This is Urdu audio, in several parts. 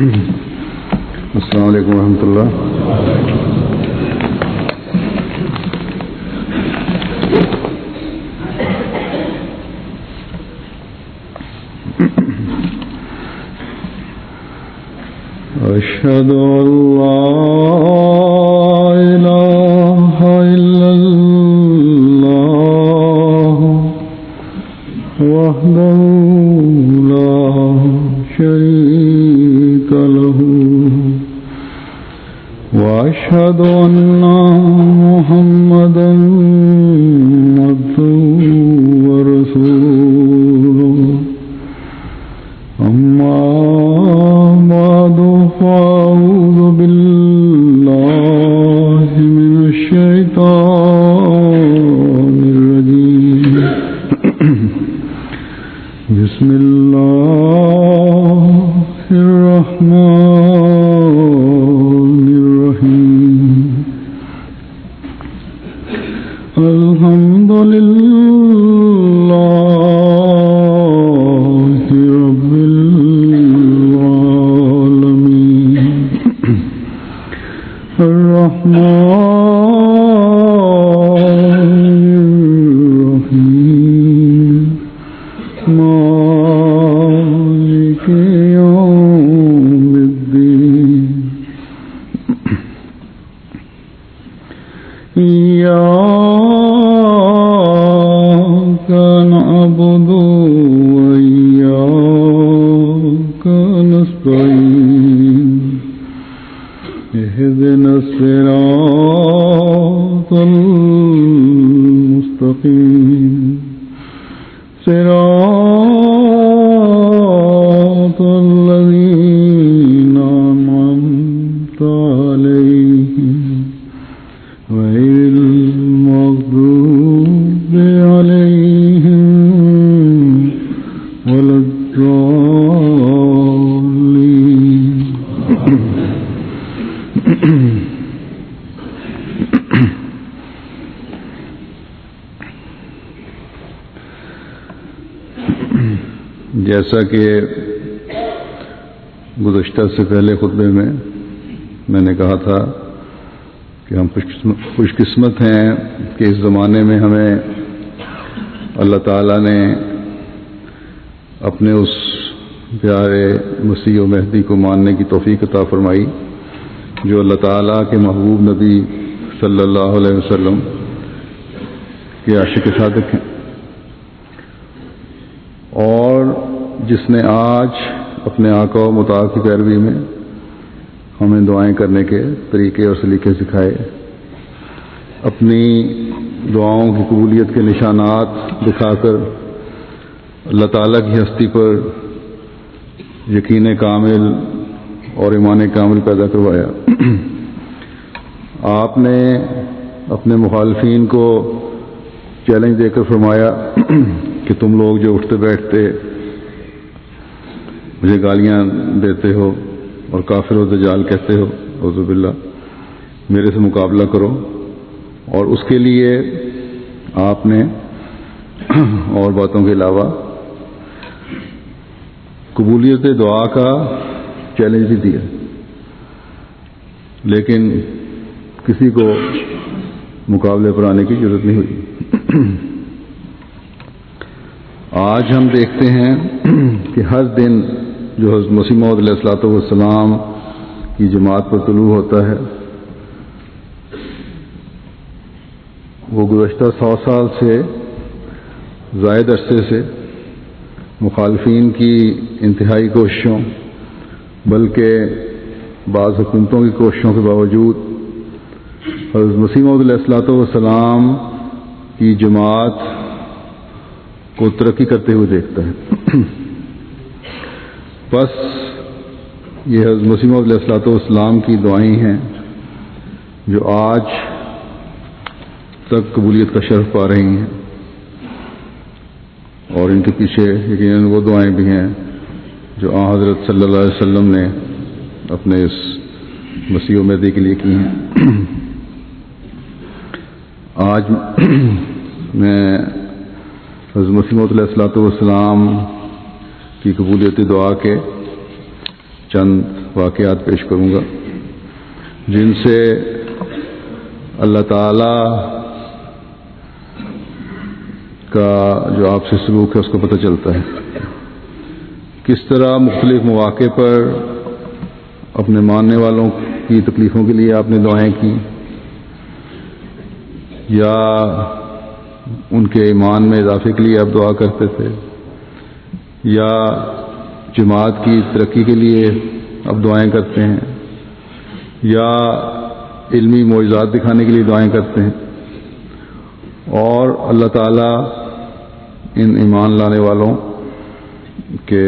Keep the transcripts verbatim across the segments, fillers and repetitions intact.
السلام علیکم ورحمۃ اللہ. اشہد ان لا الہ الا اللہ وحدہ لا شریک لہ واشہد ان محمدا عبدہ ورسولہ. اما بعد فاعوذ باللہ من الشیطان الرجیم. بسم اللہ الرحمن الرحیم. الحمد للہ رب العالمین الرحمن الرحیم مالک یوم الدین. إياك نعبد وإياك نستعين. اهدنا الصراط المستقيم صراط الذين أنعمت عليهم غير المغضوب عليهم ولا الضالين. جیسا کہ گزشتہ سے پہلے خطبے میں میں نے کہا تھا کہ ہم خوش قسمت ہیں کہ اس زمانے میں ہمیں اللہ تعالیٰ نے اپنے اس پیارے مسیح و مہدی کو ماننے کی توفیق عطا فرمائی جو اللہ تعالیٰ کے محبوب نبی صلی اللہ علیہ وسلم کے عاشق صادق ہیں، اور جس نے آج اپنے آقا و مطاع کی پیروی میں ہمیں دعائیں کرنے کے طریقے اور سلیقے سکھائے، اپنی دعاؤں کی قبولیت کے نشانات دکھا کر اللہ تعالیٰ کی ہستی پر یقین کامل اور ایمان کامل پیدا کروایا. آپ نے اپنے مخالفین کو چیلنج دے کر فرمایا کہ تم لوگ جو اٹھتے بیٹھتے مجھے گالیاں دیتے ہو اور کافر و دجال کہتے ہو، اعوذ باللہ، میرے سے مقابلہ کرو. اور اس کے لیے آپ نے اور باتوں کے علاوہ قبولیت دعا کا چیلنج بھی دیا، لیکن کسی کو مقابلے پر آنے کی ضرورت نہیں ہوئی. آج ہم دیکھتے ہیں کہ ہر دن جو حضرت مسیح موعود علیہ الصلوۃ والسلام کی جماعت پر طلوع ہوتا ہے وہ گزشتہ سو سال سے زائد عرصے سے مخالفین کی انتہائی کوششوں بلکہ بعض حکومتوں کی کوششوں کے باوجود حضرت مسیح موعود علیہ الصلوۃ والسلام کی جماعت کو ترقی کرتے ہوئے دیکھتا ہے. بس یہ حضرت مسیح موعود علیہ الصلوۃ والسلام کی دعائیں ہیں جو آج تک قبولیت کا شرف پا رہی ہیں، اور ان کے پیچھے یقیناً وہ دعائیں بھی ہیں جو آن حضرت صلی اللہ علیہ وسلم نے اپنے اس مسیح و مہدی کے لیے کی ہیں. آج میں حضرت مسیح موعود علیہ الصلوۃ والسلام کی قبولیت دعا کے چند واقعات پیش کروں گا جن سے اللہ تعالی کا جو آپ سے سلوک ہے اس کو پتہ چلتا ہے. کس طرح مختلف مواقع پر اپنے ماننے والوں کی تکلیفوں کے لیے آپ نے دعائیں کی، یا ان کے ایمان میں اضافے کے لیے آپ دعا کرتے تھے، یا جماعت کی ترقی کے لیے آپ دعائیں کرتے ہیں، یا علمی معجزات دکھانے کے لیے دعائیں کرتے ہیں. اور اللہ تعالیٰ ان ایمان لانے والوں کے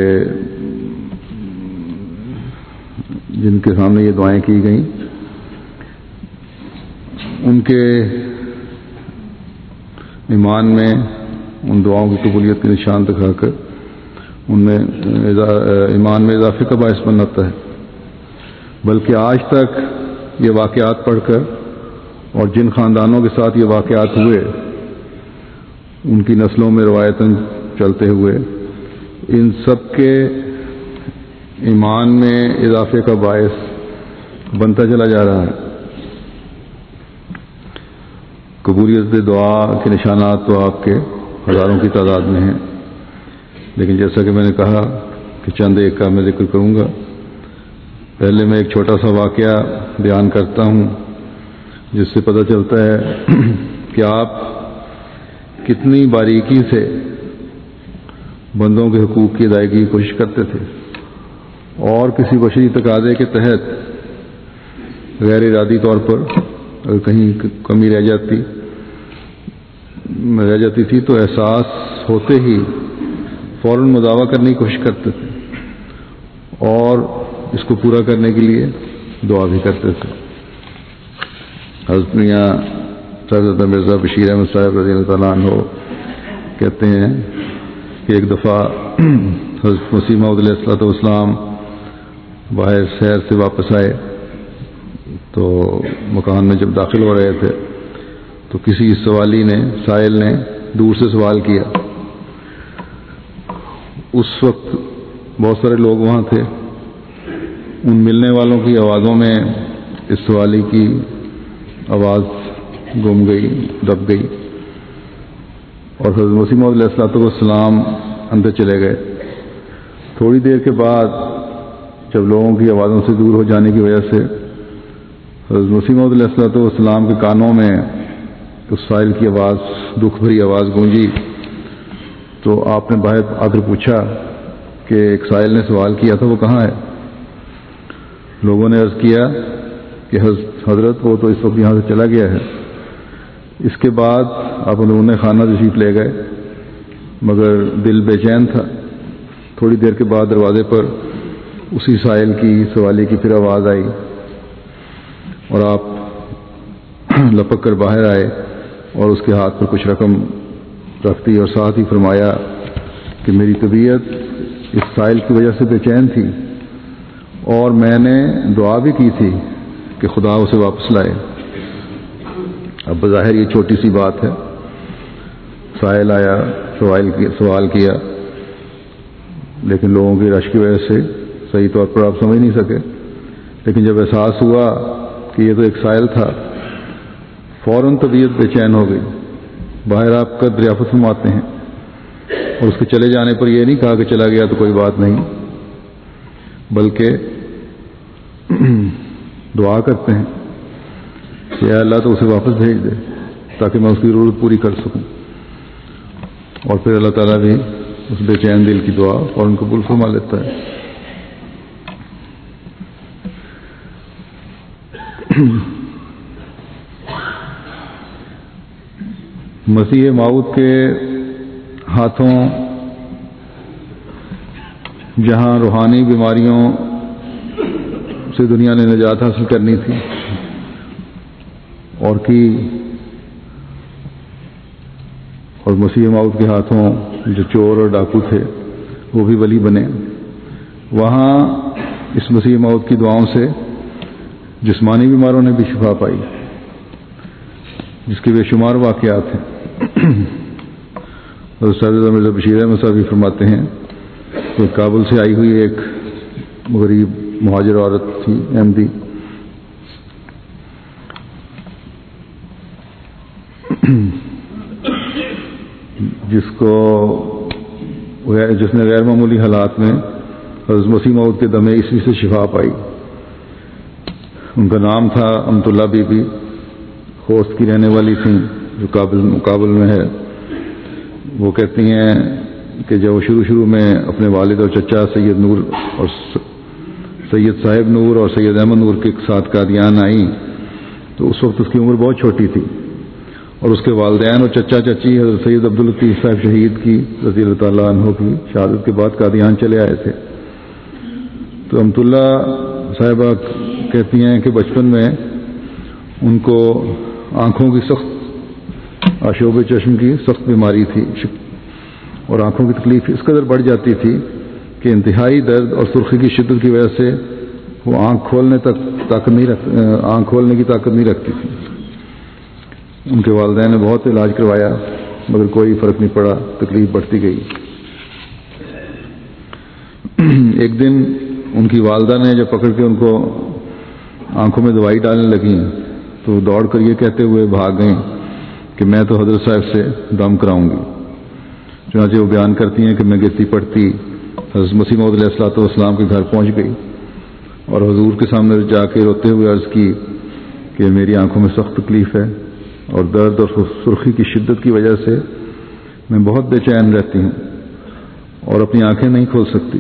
جن کے سامنے یہ دعائیں کی گئیں ان کے ایمان میں ان دعاؤں کی قبولیت کے نشان دکھا کر ان میں ایمان میں اضافے کا باعث بناتا ہے. بلکہ آج تک یہ واقعات پڑھ کر اور جن خاندانوں کے ساتھ یہ واقعات ہوئے ان کی نسلوں میں روایتاً چلتے ہوئے ان سب کے ایمان میں اضافے کا باعث بنتا چلا جا رہا ہے. قبولیت دعا کے نشانات تو آپ کے ہزاروں کی تعداد میں ہیں، لیکن جیسا کہ میں نے کہا کہ چند ایک کا میں ذکر کروں گا. پہلے میں ایک چھوٹا سا واقعہ بیان کرتا ہوں جس سے پتہ چلتا ہے کہ آپ کتنی باریکی سے بندوں کے حقوق کی ادائیگی کی کوشش کرتے تھے، اور کسی بشری تقاضے کے تحت غیر ارادی طور پر اگر کہیں کمی رہ جاتی رہ جاتی تھی تو احساس ہوتے ہی فوراً مداوع کرنے کی کوشش کرتے تھے اور اس کو پورا کرنے کے لیے دعا بھی کرتے تھے. حضرت میاں حضرت مرزا بشیر احمد صاحب رضی اللہ تعالیٰ عنہ کہتے ہیں کہ ایک دفعہ حضرت مسیح موعود علیہ الصلوۃ والسلام باہر سیر سے واپس آئے تو مکان میں جب داخل ہو رہے تھے تو کسی سوالی نے سائل نے دور سے سوال کیا. اس وقت بہت سارے لوگ وہاں تھے. ان ملنے والوں کی آوازوں میں اس سوالی کی آواز گم گئی، دب گئی، اور حضرت مسیح موعود علیہ الصلوۃ والسلام اندر چلے گئے. تھوڑی دیر کے بعد جب لوگوں کی آوازوں سے دور ہو جانے کی وجہ سے حضرت مسیح موعود علیہ الصلوۃ والسلام کے کانوں میں اس سائل کی آواز، دکھ بھری آواز گونجی، تو آپ نے باہر آ کر پوچھا کہ ایک سائل نے سوال کیا تھا، وہ کہاں ہے؟ لوگوں نے عرض کیا کہ حضرت وہ تو اس وقت یہاں سے چلا گیا ہے. اس کے بعد آپ انہوں نے خانہ تشریف لے گئے، مگر دل بے چین تھا. تھوڑی دیر کے بعد دروازے پر اسی سائل کی سوالی کی پھر آواز آئی اور آپ لپک کر باہر آئے اور اس کے ہاتھ پر کچھ رقم رکھ دی اور ساتھ ہی فرمایا کہ میری طبیعت اس سائل کی وجہ سے بے چین تھی اور میں نے دعا بھی کی تھی کہ خدا اسے واپس لائے. اب بظاہر یہ چھوٹی سی بات ہے، سائل آیا، سوال کیا سوال کیا لیکن لوگوں کی رش کی وجہ سے صحیح طور پر آپ سمجھ نہیں سکے. لیکن جب احساس ہوا کہ یہ تو ایک سائل تھا، فوراً طبیعت بے چین ہو گئی. باہر آپ کا دریافت فرماتے ہیں اور اس کے چلے جانے پر یہ نہیں کہا کہ چلا گیا تو کوئی بات نہیں، بلکہ دعا کرتے ہیں کہ اے اللہ تو اسے واپس بھیج دے تاکہ میں اس کی ضرورت پوری کر سکوں. اور پھر اللہ تعالیٰ بھی اس بے چین دل کی دعا فوراً قبول فرما لیتا ہے. مسیح موعود کے ہاتھوں جہاں روحانی بیماریوں سے دنیا نے نجات حاصل کرنی تھی اور کی، اور مسیح موعود کے ہاتھوں جو چور اور ڈاکو تھے وہ بھی ولی بنے، وہاں اس مسیح موعود کی دعاؤں سے جسمانی بیماروں نے بھی شفا پائی، جس کے بے شمار واقعات ہیں. حضرت سید مرزا بشیر احمد صاحب فرماتے ہیں کہ کابل سے آئی ہوئی ایک غریب مہاجر عورت تھی احمدی. جس کو جس نے غیر معمولی حالات میں حضرت مسیح موعود کے دم عیسی سے شفا پائی. ان کا نام تھا امت اللہ بی بی. خوست کی رہنے والی تھیں جو کابل مقابل میں ہے. وہ کہتی ہیں کہ جب وہ شروع شروع میں اپنے والد اور چچا سید نور اور سید صاحب نور اور سید احمد نور کے ساتھ قادیان آئیں تو اس وقت اس کی عمر بہت چھوٹی تھی، اور اس کے والدین اور چچا چچی حضرت سید عبداللطیف صاحب شہید کی رضی اللہ تعالیٰ عنہ کی شہادت کے بعد قادیان چلے آئے تھے. تو امت اللہ صاحبہ کہتی ہیں کہ بچپن میں ان کو آنکھوں کی سخت آشوب چشم کی سخت بیماری تھی، اور آنکھوں کی تکلیف اس قدر بڑھ جاتی تھی کہ انتہائی درد اور سرخی کی شدت کی وجہ سے وہ آنکھ کھولنے تک طاقت نہیں رکھ آنکھ کھولنے کی طاقت نہیں رکھتی تھی. ان کے والدین نے بہت علاج کروایا مگر کوئی فرق نہیں پڑا، تکلیف بڑھتی گئی. ایک دن ان کی والدہ نے جب پکڑ کے ان کو آنکھوں میں دوائی ڈالنے لگی تو دوڑ کر یہ کہتے ہوئے بھاگ گئیں کہ میں تو حضرت صاحب سے دم کراؤں گی. چنانچہ وہ بیان کرتی ہیں کہ میں گرتی پڑتی حضرت مسیح موعود علیہ الصلوۃ والسلام کے گھر پہنچ گئی اور حضور کے سامنے جا کے روتے ہوئے عرض کی کہ میری آنکھوں میں سخت تکلیف ہے اور درد اور سرخی کی شدت کی وجہ سے میں بہت بے چین رہتی ہوں اور اپنی آنکھیں نہیں کھول سکتی.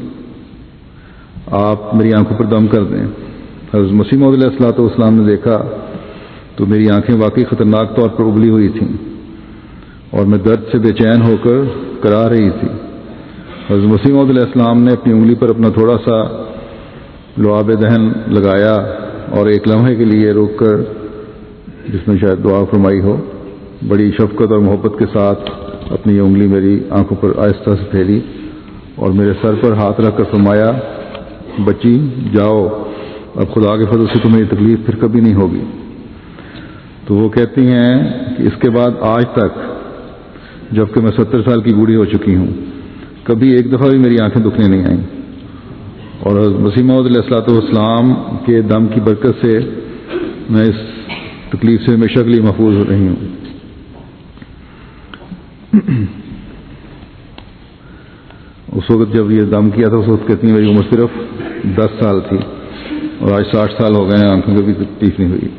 آپ میری آنکھوں پر دم کر دیں. حضرت مسیح موعود علیہ الصلوۃ والسلام نے دیکھا تو میری آنکھیں واقعی خطرناک طور پر ابلی ہوئی تھیں اور میں درد سے بے چین ہو کر کرا رہی تھی. حضرت مسیح موعود علیہ السلام نے اپنی انگلی پر اپنا تھوڑا سا لعاب دہن لگایا اور ایک لمحے کے لیے روک کر، جس میں شاید دعا فرمائی ہو، بڑی شفقت اور محبت کے ساتھ اپنی یہ انگلی میری آنکھوں پر آہستہ سے پھیری اور میرے سر پر ہاتھ رکھ کر فرمایا، بچی جاؤ، اب خدا کے فضل سے تمہیں تکلیف پھر کبھی نہیں ہوگی. تو وہ کہتی ہیں کہ اس کے بعد آج تک جبکہ میں ستر سال کی بوڑھی ہو چکی ہوں کبھی ایک دفعہ بھی میری آنکھیں دکھنے نہیں آئیں، اور مسیح موعود علیہ الصلوۃ والسلام کے دم کی برکت سے میں اس تکلیف سے ہمیشہ کے لیے محفوظ ہو رہی ہوں. اس وقت جب یہ دم کیا تھا اس وقت کہتی ہیں میری عمر صرف دس سال تھی اور آج ساٹھ سال ہو گئے ہیں، آنکھوں کی بھی تکلیف نہیں ہوئی.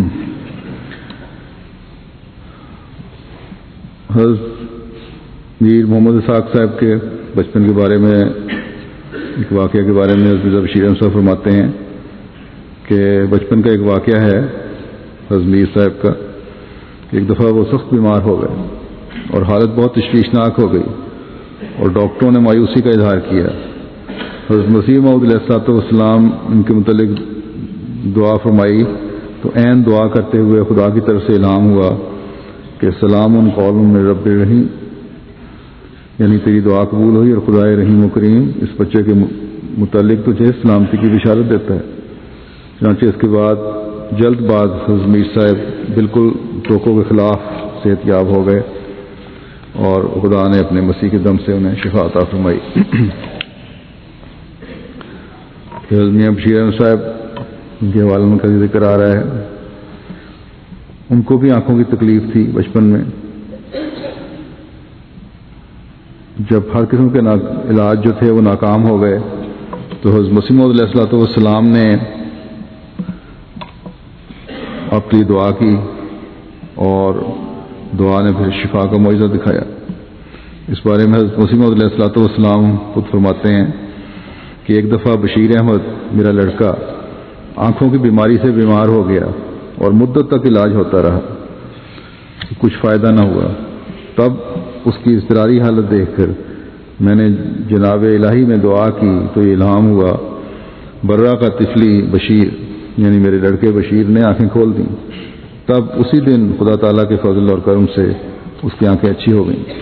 حضرت میر محمد اسحاق صاحب کے بچپن کے بارے میں ایک واقعہ کے بارے میں حضرت بشیر احمد صاحب فرماتے ہیں کہ بچپن کا ایک واقعہ ہے حضرت میر صاحب کا. ایک دفعہ وہ سخت بیمار ہو گئے اور حالت بہت تشویشناک ہو گئی اور ڈاکٹروں نے مایوسی کا اظہار کیا. حضرت مسیح موعود علیہ الصلوۃ والسلام ان کے متعلق دعا فرمائی تو عین دعا کرتے ہوئے خدا کی طرف سے الہام ہوا کہ سلام قول من رب رحیم، یعنی تیری دعا قبول ہوئی اور خدائے رحیم و کریم اس بچے کے متعلق تجھے سلامتی کی بشارت دیتا ہے. چنانچہ اس کے بعد جلد بعد حضرت میر صاحب بالکل ٹوکوں کے خلاف صحت یاب ہو گئے اور خدا نے اپنے مسیح کے دم سے انہیں شفا عطا فرمائی. حضرت میاں بشیر احمد صاحب ان کے حوالے میں کا ذکر آ رہا ہے، ان کو بھی آنکھوں کی تکلیف تھی بچپن میں. جب ہر قسم کے علاج جو تھے وہ ناکام ہو گئے تو حضرت مسیح موعود علیہ الصلوۃ والسلام نے اپنی دعا کی اور دعا نے پھر شفا کا معجزہ دکھایا. اس بارے میں حضرت مسیح موعود علیہ الصلوۃ والسلام خود فرماتے ہیں کہ ایک دفعہ بشیر احمد میرا لڑکا آنکھوں کی بیماری سے بیمار ہو گیا اور مدت تک علاج ہوتا رہا، کچھ فائدہ نہ ہوا. تب اس کی اضطراری حالت دیکھ کر میں نے جناب الہی میں دعا کی تو یہ الہام ہوا، برہ کا طفلی بشیر، یعنی میرے لڑکے بشیر نے آنکھیں کھول دیں. تب اسی دن خدا تعالیٰ کے فضل اور کرم سے اس کی آنکھیں اچھی ہو گئیں.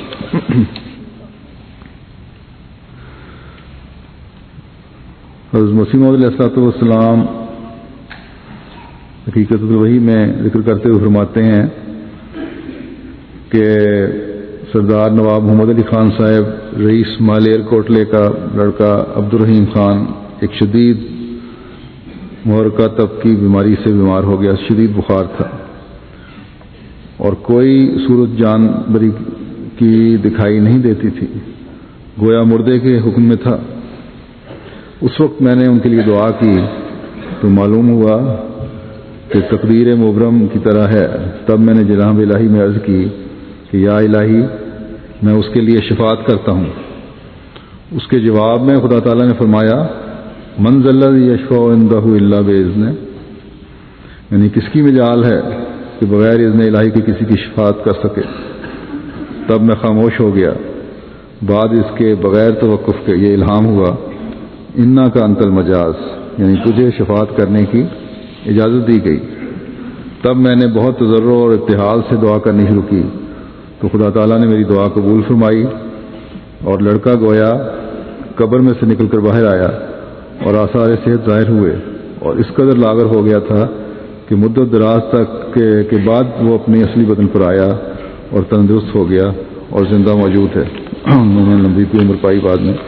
حضرت مسیح موعود علیہ الصلوۃ والسلام حقیقت الوحی میں ذکر کرتے ہوئے فرماتے ہیں کہ سردار نواب محمد علی خان صاحب رئیس مال ایئر کوٹلے کا لڑکا عبد الرحیم خان ایک شدید محرکہ تب کی بیماری سے بیمار ہو گیا، شدید بخار تھا اور کوئی صورت جانبری کی دکھائی نہیں دیتی تھی، گویا مردے کے حکم میں تھا۔ اس وقت میں نے ان کے لیے دعا کی تو معلوم ہوا کہ تقدیر مبرم کی طرح ہے۔ تب میں نے جناب الہی میں عرض کی کہ یا الہی میں اس کے لیے شفاعت کرتا ہوں۔ اس کے جواب میں خدا تعالیٰ نے فرمایا من ذا الذی یشفع عندہ الا باذنہ، یعنی کس کی مجال ہے کہ بغیر اذن الہی کے کسی کی شفاعت کر سکے۔ تب میں خاموش ہو گیا۔ بعد اس کے بغیر توقف کے یہ الہام ہوا انا کا انت المجاز، یعنی تجھے شفاعت کرنے کی اجازت دی گئی۔ تب میں نے بہت تضرع اور ابتہال سے دعا کرنی شروع کی تو خدا تعالیٰ نے میری دعا قبول فرمائی اور لڑکا گویا قبر میں سے نکل کر باہر آیا اور آثار صحت ظاہر ہوئے اور اس قدر لاغر ہو گیا تھا کہ مدت دراز تک کے, کے بعد وہ اپنی اصلی بدن پر آیا اور تندرست ہو گیا اور زندہ موجود ہے۔ انہوں نے لمبی کی عمر پائی بعد میں۔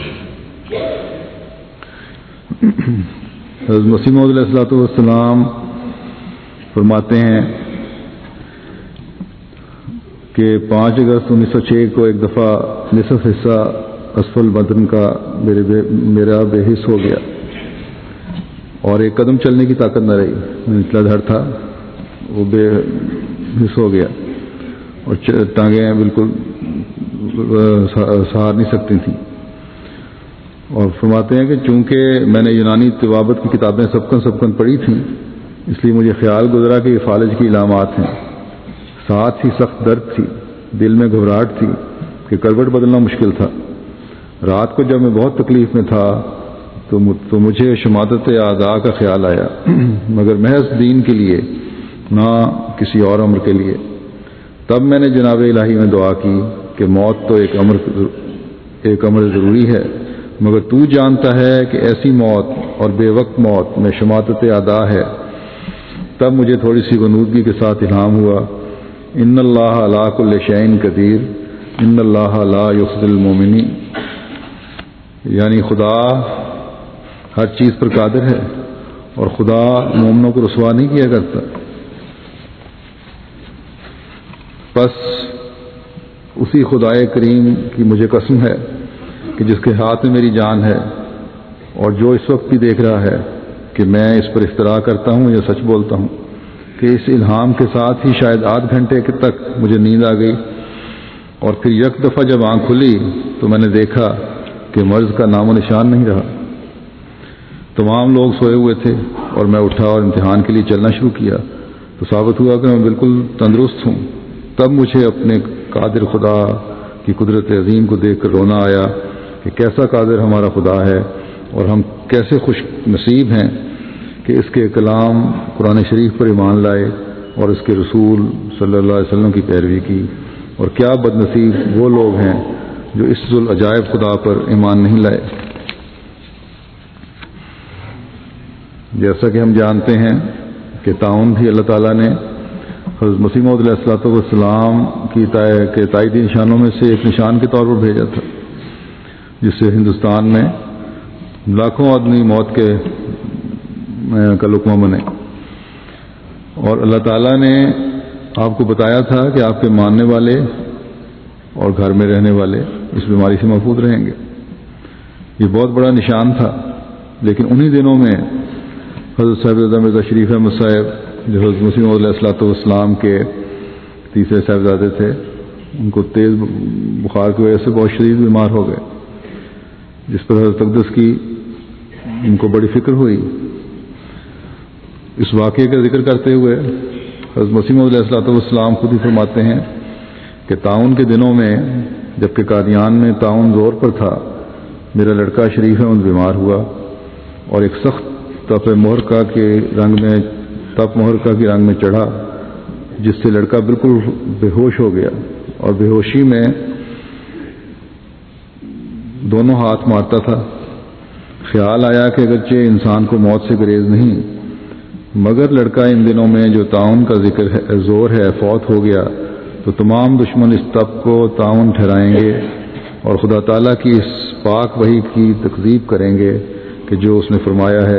حضرت مسیح موعود علیہ الصلوۃ والسلام فرماتے ہیں کہ پانچ اگست انیس سو چھ کو ایک دفعہ نصف حصہ اسفل بدن کا میرے بے میرا بے حس ہو گیا اور ایک قدم چلنے کی طاقت نہ رہی۔ نچلا دھڑ تھا وہ بے حس ہو گیا اور ٹانگیں بالکل سہار نہیں سکتی تھیں۔ اور فرماتے ہیں کہ چونکہ میں نے یونانی طبابت کی کتابیں سبکن سبکن پڑھی تھیں اس لیے مجھے خیال گزرا کہ یہ فالج کی علامات ہیں۔ ساتھ ہی سخت درد تھی، دل میں گھبراہٹ تھی کہ کروٹ بدلنا مشکل تھا۔ رات کو جب میں بہت تکلیف میں تھا تو مجھے شماتت اعضاء کا خیال آیا، مگر محض دین کے لیے نہ کسی اور امر کے لیے۔ تب میں نے جناب الہی میں دعا کی کہ موت تو ایک امر ایک امر ضروری ہے، مگر تو جانتا ہے کہ ایسی موت اور بے وقت موت میں شماتت اعضاء ہے۔ تب مجھے تھوڑی سی غنودگی کے ساتھ الہام ہوا ان اللہ علی کل شیء قدیر ان اللہ لا یخزی المؤمنین، یعنی خدا ہر چیز پر قادر ہے اور خدا مومنوں کو رسوا نہیں کیا کرتا۔ بس اسی خدائے کریم کی مجھے قسم ہے کہ جس کے ہاتھ میں میری جان ہے اور جو اس وقت بھی دیکھ رہا ہے کہ میں اس پر افتراء کرتا ہوں یا سچ بولتا ہوں، کہ اس الہام کے ساتھ ہی شاید آدھ گھنٹے تک مجھے نیند آ گئی اور پھر یک دفعہ جب آنکھ کھلی تو میں نے دیکھا کہ مرض کا نام و نشان نہیں رہا۔ تمام لوگ سوئے ہوئے تھے اور میں اٹھا اور امتحان کے لیے چلنا شروع کیا تو ثابت ہوا کہ میں بالکل تندرست ہوں۔ تب مجھے اپنے قادر خدا کی قدرت عظیم کو دیکھ کر رونا آیا کہ کیسا قادر ہمارا خدا ہے اور ہم کیسے خوش نصیب ہیں کہ اس کے کلام قرآن شریف پر ایمان لائے اور اس کے رسول صلی اللہ علیہ وسلم کی پیروی کی، اور کیا بد نصیب وہ لوگ ہیں جو اس ذوالعجائب خدا پر ایمان نہیں لائے۔ جیسا کہ ہم جانتے ہیں کہ تعاون بھی اللہ تعالیٰ نے حضرت مسیح موعود علیہ الصلوۃ والسلام کی کے تائیدی نشانوں میں سے ایک نشان کے طور پر بھیجا تھا، جس سے ہندوستان میں لاکھوں آدمی موت کے کا لقمہ بنے، اور اللہ تعالیٰ نے آپ کو بتایا تھا کہ آپ کے ماننے والے اور گھر میں رہنے والے اس بیماری سے محفوظ رہیں گے۔ یہ بہت بڑا نشان تھا، لیکن انہی دنوں میں حضرت صاحبزادہ مرزا شریف احمد صاحب جو حضرت مسیح موعود علیہ الصلوۃ والسلام کے تیسرے صاحبزادے تھے، ان کو تیز بخار کی وجہ سے بہت شدید بیمار ہو گئے، جس پر حضرت اقدس کی ان کو بڑی فکر ہوئی۔ اس واقعے کا ذکر کرتے ہوئے حضرت مسیح موعود علیہ الصلوۃ والسلام خود ہی فرماتے ہیں کہ تعاون کے دنوں میں جبکہ قادیان میں تعاون زور پر تھا، میرا لڑکا شریف احمد بیمار ہوا اور ایک سخت تپ محرقہ کے رنگ میں تپ محرقہ کے رنگ میں چڑھا، جس سے لڑکا بالکل بے ہوش ہو گیا اور بے ہوشی میں دونوں ہاتھ مارتا تھا۔ خیال آیا کہ اگرچہ انسان کو موت سے گریز نہیں، مگر لڑکا ان دنوں میں جو تعاون کا ذکر ہے زور ہے فوت ہو گیا تو تمام دشمن اس تپ کو تعاون ٹھہرائیں گے اور خدا تعالیٰ کی اس پاک وحی کی تکذیب کریں گے کہ جو اس نے فرمایا ہے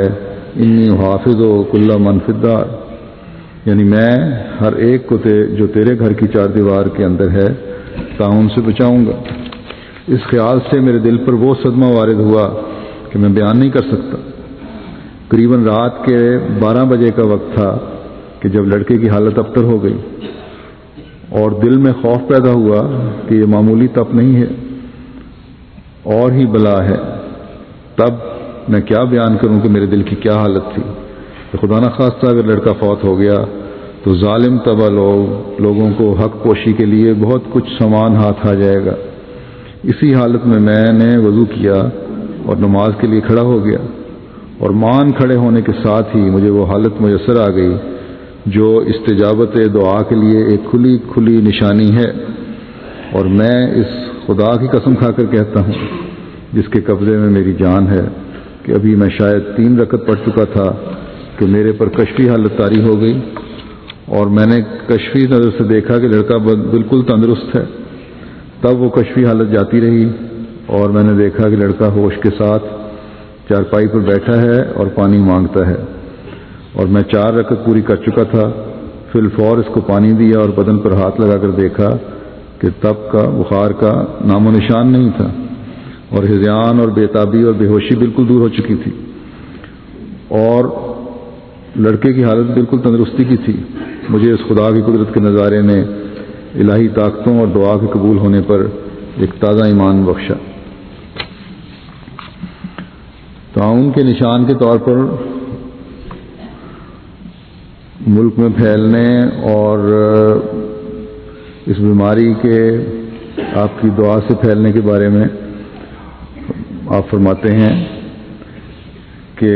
انی حافظ و کل من فی الدار، یعنی میں ہر ایک کو تے جو تیرے گھر کی چار دیوار کے اندر ہے طاعون سے بچاؤں گا۔ اس خیال سے میرے دل پر وہ صدمہ وارد ہوا کہ میں بیان نہیں کر سکتا۔ قریباً رات کے بارہ بجے کا وقت تھا کہ جب لڑکے کی حالت ابتر ہو گئی اور دل میں خوف پیدا ہوا کہ یہ معمولی تپ نہیں ہے اور ہی بلا ہے، تب میں کیا بیان کروں کہ میرے دل کی کیا حالت تھی کہ خدا نخواستہ اگر لڑکا فوت ہو گیا تو ظالم طبع لوگ لوگوں کو حق پوشی کے لیے بہت کچھ سامان ہاتھ آ جائے گا۔ اسی حالت میں میں نے وضو کیا اور نماز کے لیے کھڑا ہو گیا، اور مان کھڑے ہونے کے ساتھ ہی مجھے وہ حالت میسر آ گئی جو استجابت دعا کے لیے ایک کھلی کھلی نشانی ہے، اور میں اس خدا کی قسم کھا کر کہتا ہوں جس کے قبضے میں میری جان ہے کہ ابھی میں شاید تین رکعت پڑھ چکا تھا کہ میرے پر کشفی حالت طاری ہو گئی، اور میں نے کشفی نظر سے دیکھا کہ لڑکا بالکل تندرست ہے۔ تب وہ کشفی حالت جاتی رہی اور میں نے دیکھا کہ لڑکا ہوش کے ساتھ چارپائی پر بیٹھا ہے اور پانی مانگتا ہے، اور میں چار رکعت پوری کر چکا تھا۔ فی الفور اس کو پانی دیا اور بدن پر ہاتھ لگا کر دیکھا کہ تب کا بخار کا نام و نشان نہیں تھا، اور ہذیان اور بےتابی اور بے ہوشی بالکل دور ہو چکی تھی، اور لڑکے کی حالت بالکل تندرستی کی تھی۔ مجھے اس خدا کی قدرت کے نظارے نے الہی طاقتوں اور دعا کے قبول ہونے پر ایک تازہ ایمان بخشا۔ طاعون کے نشان کے طور پر ملک میں پھیلنے اور اس بیماری کے آپ کی دعا سے پھیلنے کے بارے میں آپ فرماتے ہیں کہ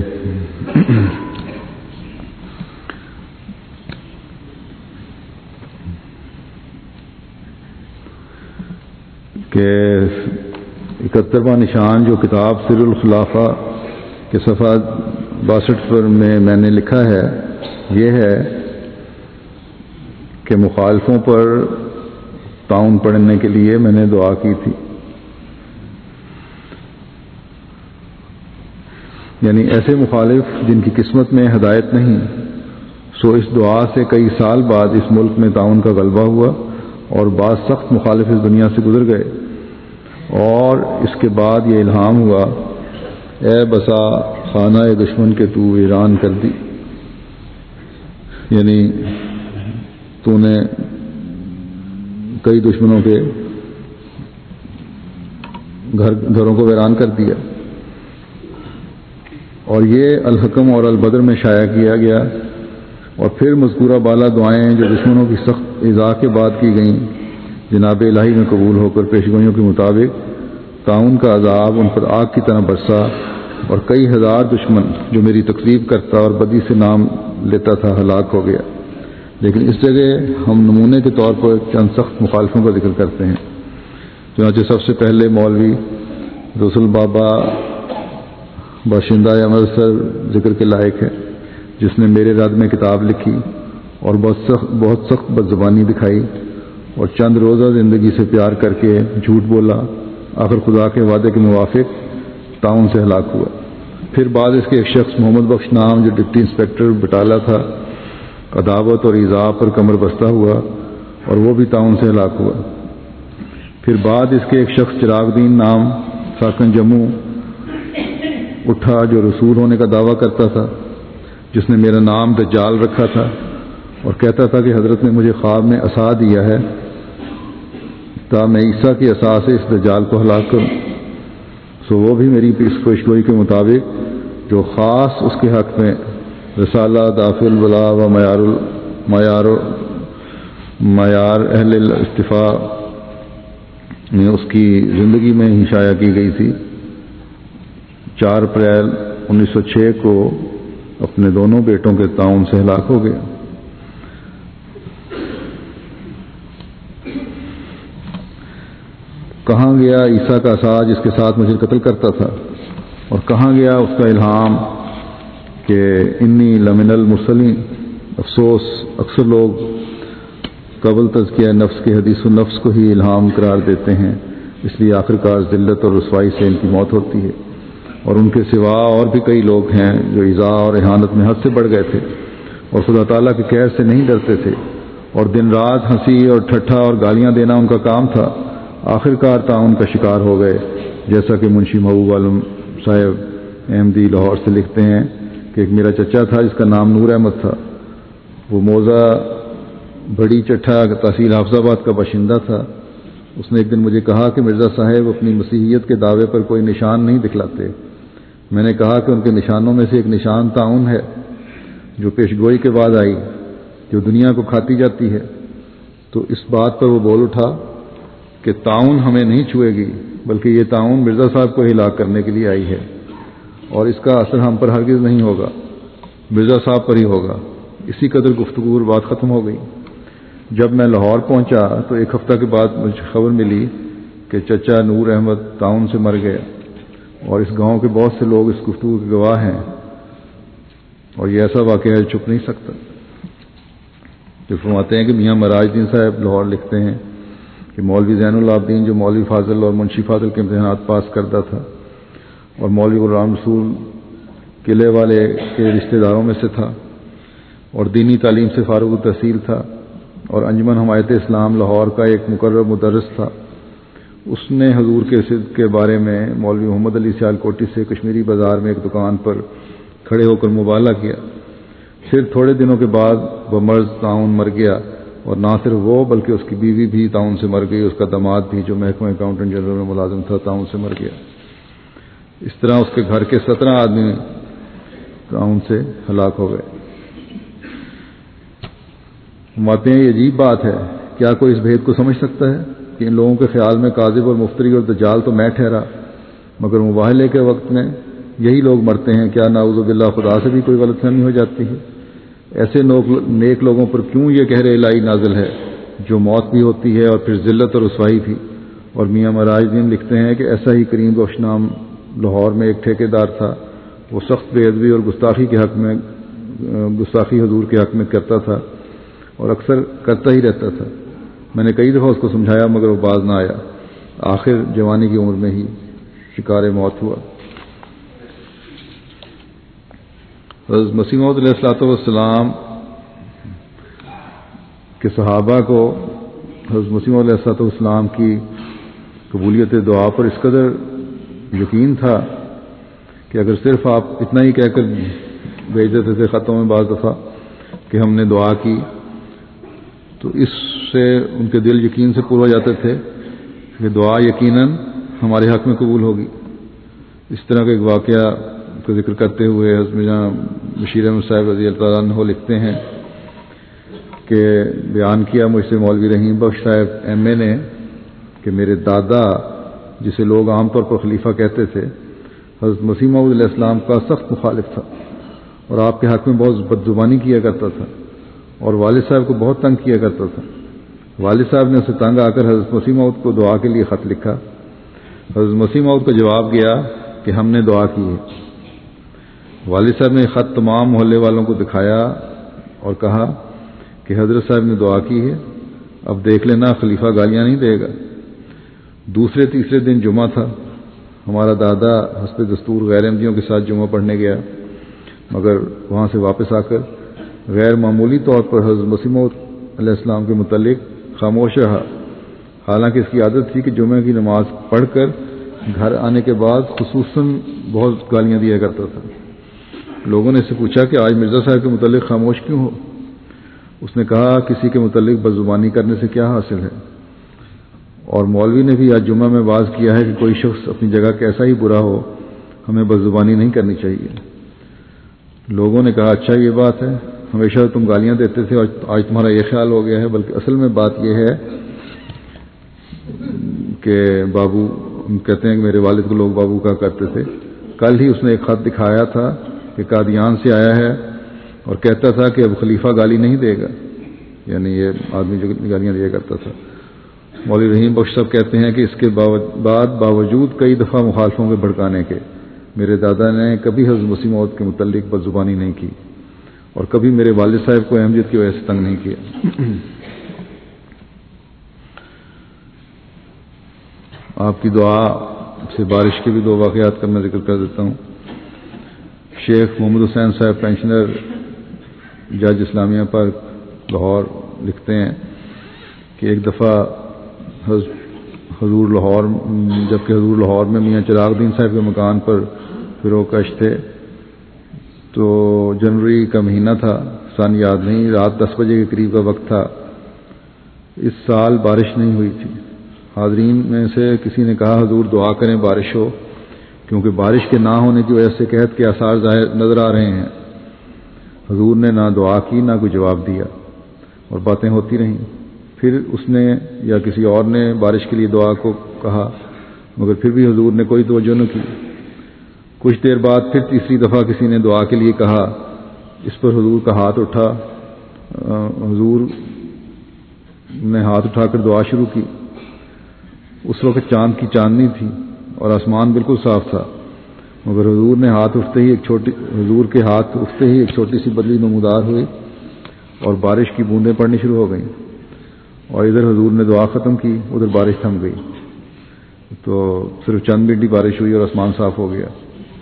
کہ اکہترواں نشان جو کتاب سر الخلافہ کے صفحہ باسٹھ پر میں میں نے لکھا ہے یہ ہے کہ مخالفوں پر طاعون پڑھنے کے لیے میں نے دعا کی تھی، یعنی ایسے مخالف جن کی قسمت میں ہدایت نہیں، سو اس دعا سے کئی سال بعد اس ملک میں طاعون کا غلبہ ہوا اور بعض سخت مخالف اس دنیا سے گزر گئے، اور اس کے بعد یہ الہام ہوا، اے بسا خانہ دشمن کے تو ویران کر دی، یعنی تو نے کئی دشمنوں کے گھر گھروں کو ویران کر دیا۔ اور یہ الحکم اور البدر میں شائع کیا گیا، اور پھر مذکورہ بالا دعائیں جو دشمنوں کی سخت ایذا کے بعد کی گئیں جناب الہی میں قبول ہو کر پیشگوئیوں کے مطابق طاعون کا عذاب ان پر آگ کی طرح برسا، اور کئی ہزار دشمن جو میری تکذیب کرتا اور بدی سے نام لیتا تھا ہلاک ہو گیا۔ لیکن اس جگہ ہم نمونے کے طور پر چند سخت مخالفوں کا ذکر کرتے ہیں۔ چنانچہ سب سے پہلے مولوی رسول بابا باشندہ امرتسر ذکر کے لائق ہے، جس نے میرے رد میں کتاب لکھی اور بہت سخت بہت سخت بد زبانی دکھائی اور چند روزہ زندگی سے پیار کر کے جھوٹ بولا، آخر خدا کے وعدے کے موافق طاعون سے ہلاک ہوا۔ پھر بعد اس کے ایک شخص محمد بخش نام جو ڈپٹی انسپکٹر بٹالہ تھا، عداوت اور ایذا پر کمر بستہ ہوا اور وہ بھی طاعون سے ہلاک ہوا۔ پھر بعد اس کے ایک شخص چراغ دین نام ساکن جموں اٹھا جو رسول ہونے کا دعویٰ کرتا تھا، جس نے میرا نام دجال رکھا تھا اور کہتا تھا کہ حضرت نے مجھے خواب میں عصا دیا ہے تا میں عیسیٰ کی عصا سے اس دجال کو ہلاک کروں۔ سو وہ بھی میری اس پیشگوئی کے مطابق جو خاص اس کے حق میں رسالہ دافع البلا و معیار معیار معیار اہل الاستفاء میں اس کی زندگی میں ہی شائع کی گئی تھی، چار اپریل انیس سو چھ کو اپنے دونوں بیٹوں کے طاعون سے ہلاک ہو گیا۔ کہاں گیا عیسیٰ کا عصا جس کے ساتھ مجھے قتل کرتا تھا، اور کہاں گیا اس کا الہام کہ انی لمن المرسلین۔ افسوس اکثر لوگ قبل تزکیہ نفس کے حدیث و نفس کو ہی الہام قرار دیتے ہیں، اس لیے آخر کار ذلت اور رسوائی سے ان کی موت ہوتی ہے۔ اور ان کے سوا اور بھی کئی لوگ ہیں جو ایذا اور اہانت میں حد سے بڑھ گئے تھے اور خدا تعالیٰ کے قہر سے نہیں ڈرتے تھے، اور دن رات ہنسی اور ٹھٹھا اور گالیاں دینا ان کا کام تھا۔ آخر کار تعاون کا شکار ہو گئے، جیسا کہ منشی محبوب عالم صاحب احمدی لاہور سے لکھتے ہیں کہ ایک میرا چچا تھا جس کا نام نور احمد تھا۔ وہ موضع بڑی چٹھا تحصیل حافظ آباد کا باشندہ تھا۔ اس نے ایک دن مجھے کہا کہ مرزا صاحب اپنی مسیحیت کے دعوے پر کوئی نشان نہیں دکھلاتے۔ میں نے کہا کہ ان کے نشانوں میں سے ایک نشان تعاون ہے، جو پیشگوئی کے بعد آئی، جو دنیا کو کھاتی جاتی ہے۔ تو اس بات پر وہ بول اٹھا کہ تعاون ہمیں نہیں چھوئے گی، بلکہ یہ تعاون مرزا صاحب کو ہلاک کرنے کے لیے آئی ہے، اور اس کا اثر ہم پر ہرگز نہیں ہوگا، مرزا صاحب پر ہی ہوگا۔ اسی قدر گفتگو اور بات ختم ہو گئی۔ جب میں لاہور پہنچا تو ایک ہفتہ کے بعد مجھے خبر ملی کہ چچا نور احمد تعاون سے مر گئے، اور اس گاؤں کے بہت سے لوگ اس گفتگو کے گواہ ہیں، اور یہ ایسا واقعہ ہے چھپ نہیں سکتا۔ جو فرماتے ہیں کہ میاں مراج الدین صاحب لاہور لکھتے ہیں کہ مولوی زین العابدین جو مولوی فاضل اور منشی فاضل کے امتحانات پاس کرتا تھا اور مولوی غلام رسول قلعے والے کے رشتہ داروں میں سے تھا، اور دینی تعلیم سے فارغ التحصیل تھا، اور انجمن حمایت اسلام لاہور کا ایک مقرر مدرس تھا۔ اس نے حضور کے صدق کے بارے میں مولوی محمد علی سیال کوٹی سے کشمیری بازار میں ایک دکان پر کھڑے ہو کر مبالغہ کیا۔ پھر تھوڑے دنوں کے بعد وہ مرض تعاون مر گیا، اور نہ صرف وہ بلکہ اس کی بیوی بھی تعاون سے مر گئی، اس کا داماد بھی جو محکمہ اکاؤنٹنٹ جنرل میں ملازم تھا تعاون سے مر گیا۔ اس طرح اس کے گھر کے سترہ آدمی تعاون سے ہلاک ہو گئے۔ فرماتے ہیں یہ عجیب بات ہے، کیا کوئی اس بھید کو سمجھ سکتا ہے کہ ان لوگوں کے خیال میں کاذب اور مفتری اور دجال تو میں ٹھہرا، مگر مباہلے کے وقت میں یہی لوگ مرتے ہیں؟ کیا نعوذ باللہ خدا سے بھی کوئی غلط فہمی ہو جاتی ہے؟ ایسے نیک لوگوں پر کیوں یہ قہر الہی نازل ہے جو موت بھی ہوتی ہے اور پھر ذلت اور رسوائی بھی؟ اور میاں مراج الدین لکھتے ہیں کہ ایسا ہی کریم بخش نام لاہور میں ایک ٹھیکیدار تھا، وہ سخت بے ادبی اور گستاخی کے حق میں گستاخی حضور کے حق میں کرتا تھا اور اکثر کرتا ہی رہتا تھا۔ میں نے کئی دفعہ اس کو سمجھایا مگر وہ باز نہ آیا، آخر جوانی کی عمر میں ہی شکار موت ہوا۔ حضرت مسیح موعود علیہ الصلوۃ والسلام کے صحابہ کو حضرت مسیح موعود علیہ الصلوۃ والسلام کی قبولیت دعا پر اس قدر یقین تھا کہ اگر صرف آپ اتنا ہی کہہ کر بھیج دیتے تھے خطوں میں بعض دفعہ کہ ہم نے دعا کی، تو اس سے ان کے دل یقین سے پور ہو جاتے تھے کہ دعا یقیناً ہمارے حق میں قبول ہوگی۔ اس طرح کا ایک واقعہ کا ذکر کرتے ہوئے حضرت بشیر احمد صاحب رضی اللہ عنہ لکھتے ہیں کہ بیان کیا مجھ سے مولوی رحیم بخش صاحب ایم اے نے کہ میرے دادا، جسے لوگ عام طور پر خلیفہ کہتے تھے، حضرت مسیح موعود علیہ السلام کا سخت مخالف تھا اور آپ کے حق میں بہت بدزبانی کیا کرتا تھا، اور والد صاحب کو بہت تنگ کیا کرتا تھا۔ والد صاحب نے اسے تنگ آ کر حضرت مسیح موعود کو دعا کے لیے خط لکھا۔ حضرت مسیح موعود کا جواب گیا کہ ہم نے دعا کی ہے۔ والد صاحب نے خط تمام محلے والوں کو دکھایا اور کہا کہ حضرت صاحب نے دعا کی ہے، اب دیکھ لینا خلیفہ گالیاں نہیں دے گا۔ دوسرے تیسرے دن جمعہ تھا۔ ہمارا دادا حسب دستور غیر احمدیوں کے ساتھ جمعہ پڑھنے گیا، مگر وہاں سے واپس آ کر غیر معمولی طور پر حضرت مسیح موعود علیہ السلام کے متعلق خاموش رہا، حالانکہ اس کی عادت تھی کہ جمعہ کی نماز پڑھ کر گھر آنے کے بعد خصوصاً بہت گالیاں دیا کرتا تھا۔ لوگوں نے اس سے پوچھا کہ آج مرزا صاحب کے متعلق خاموش کیوں ہو؟ اس نے کہا کسی کے متعلق بدزبانی کرنے سے کیا حاصل ہے، اور مولوی نے بھی آج جمعہ میں واعظ کیا ہے کہ کوئی شخص اپنی جگہ کیسا ہی برا ہو ہمیں بدزبانی نہیں کرنی چاہیے۔ لوگوں نے کہا اچھا یہ بات ہے، ہمیشہ تم گالیاں دیتے تھے اور آج تمہارا یہ خیال ہو گیا ہے، بلکہ اصل میں بات یہ ہے کہ بابو کہتے ہیں کہ میرے والد کو لوگ بابو کہا کرتے تھے۔ کل ہی اس نے ایک خط دکھایا تھا کہ قادیان سے آیا ہے اور کہتا تھا کہ اب خلیفہ گالی نہیں دے گا، یعنی یہ آدمی جو گالیاں دیا کرتا تھا۔ مولوی رحیم بخش صاحب کہتے ہیں کہ اس کے بعد باوجود کئی دفعہ مخالفوں کے بھڑکانے کے میرے دادا نے کبھی حضرت مسیح موعود کے متعلق بدزبانی نہیں کی اور کبھی میرے والد صاحب کو احمدیت کی وجہ سے تنگ نہیں کیا۔ آپ کی دعا سے بارش کے بھی دو واقعات کا میں ذکر کر دیتا ہوں. شیخ محمد حسین صاحب پینشنر جج اسلامیہ پارک لاہور لکھتے ہیں کہ ایک دفعہ حضور لاہور جبکہ حضور لاہور میں میاں چراغ الدین صاحب کے مکان پر فروکش تھے، تو جنوری کا مہینہ تھا، سن یاد نہیں، رات دس بجے کے قریب کا وقت تھا. اس سال بارش نہیں ہوئی تھی. حاضرین میں سے کسی نے کہا حضور دعا کریں بارش ہو، کیونکہ بارش کے نہ ہونے کی وجہ سے قحط کے آثار ظاہر نظر آ رہے ہیں. حضور نے نہ دعا کی نہ کوئی جواب دیا اور باتیں ہوتی رہیں. پھر اس نے یا کسی اور نے بارش کے لیے دعا کو کہا، مگر پھر بھی حضور نے کوئی توجہ نہ کی. کچھ دیر بعد پھر تیسری دفعہ کسی نے دعا کے لیے کہا. اس پر حضور کا ہاتھ اٹھا حضور نے ہاتھ اٹھا کر دعا شروع کی. اس وقت چاند کی چاندنی تھی اور آسمان بالکل صاف تھا، مگر حضور نے ہاتھ اٹھتے ہی ایک چھوٹی حضور کے ہاتھ اٹھتے ہی ایک چھوٹی سی بدلی نمودار ہوئی اور بارش کی بوندیں پڑنی شروع ہو گئیں. اور ادھر حضور نے دعا ختم کی، ادھر بارش تھم گئی. تو صرف چند منٹ بارش ہوئی اور آسمان صاف ہو گیا.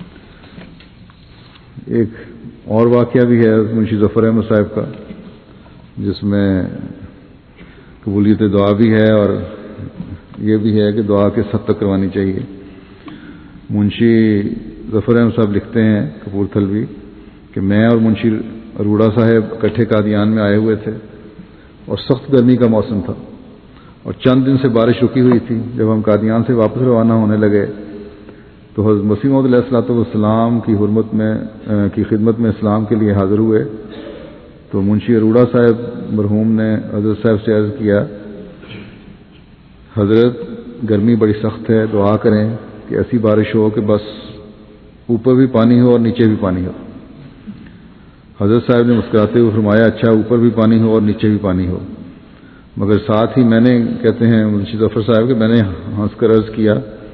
ایک اور واقعہ بھی ہے منشی ظفر احمد صاحب کا، جس میں قبولیت دعا بھی ہے اور یہ بھی ہے کہ دعا کس حد تک کروانی چاہیے. منشی ظفر احمد صاحب لکھتے ہیں کپور تھلوی کہ میں اور منشی اروڑا صاحب اکٹھے قادیان میں آئے ہوئے تھے اور سخت گرمی کا موسم تھا اور چند دن سے بارش رکی ہوئی تھی. جب ہم قادیان سے واپس روانہ ہونے لگے تو حضرت مسیح موعود علیہ الصلوۃ والسلام کی حرمت میں کی خدمت میں اسلام کے لیے حاضر ہوئے. تو منشی اروڑا صاحب مرحوم نے حضرت صاحب سے عرض کیا، حضرت گرمی بڑی سخت ہے، دعا کریں کہ ایسی بارش ہو کہ بس اوپر بھی پانی ہو اور نیچے بھی پانی ہو. حضرت صاحب نے مسکراتے ہوئے فرمایا، اچھا اوپر بھی پانی ہو اور نیچے بھی پانی ہو. مگر ساتھ ہی میں نے کہتے ہیں منشی ظفر صاحب کہ میں نے ہنس کر عرض کیا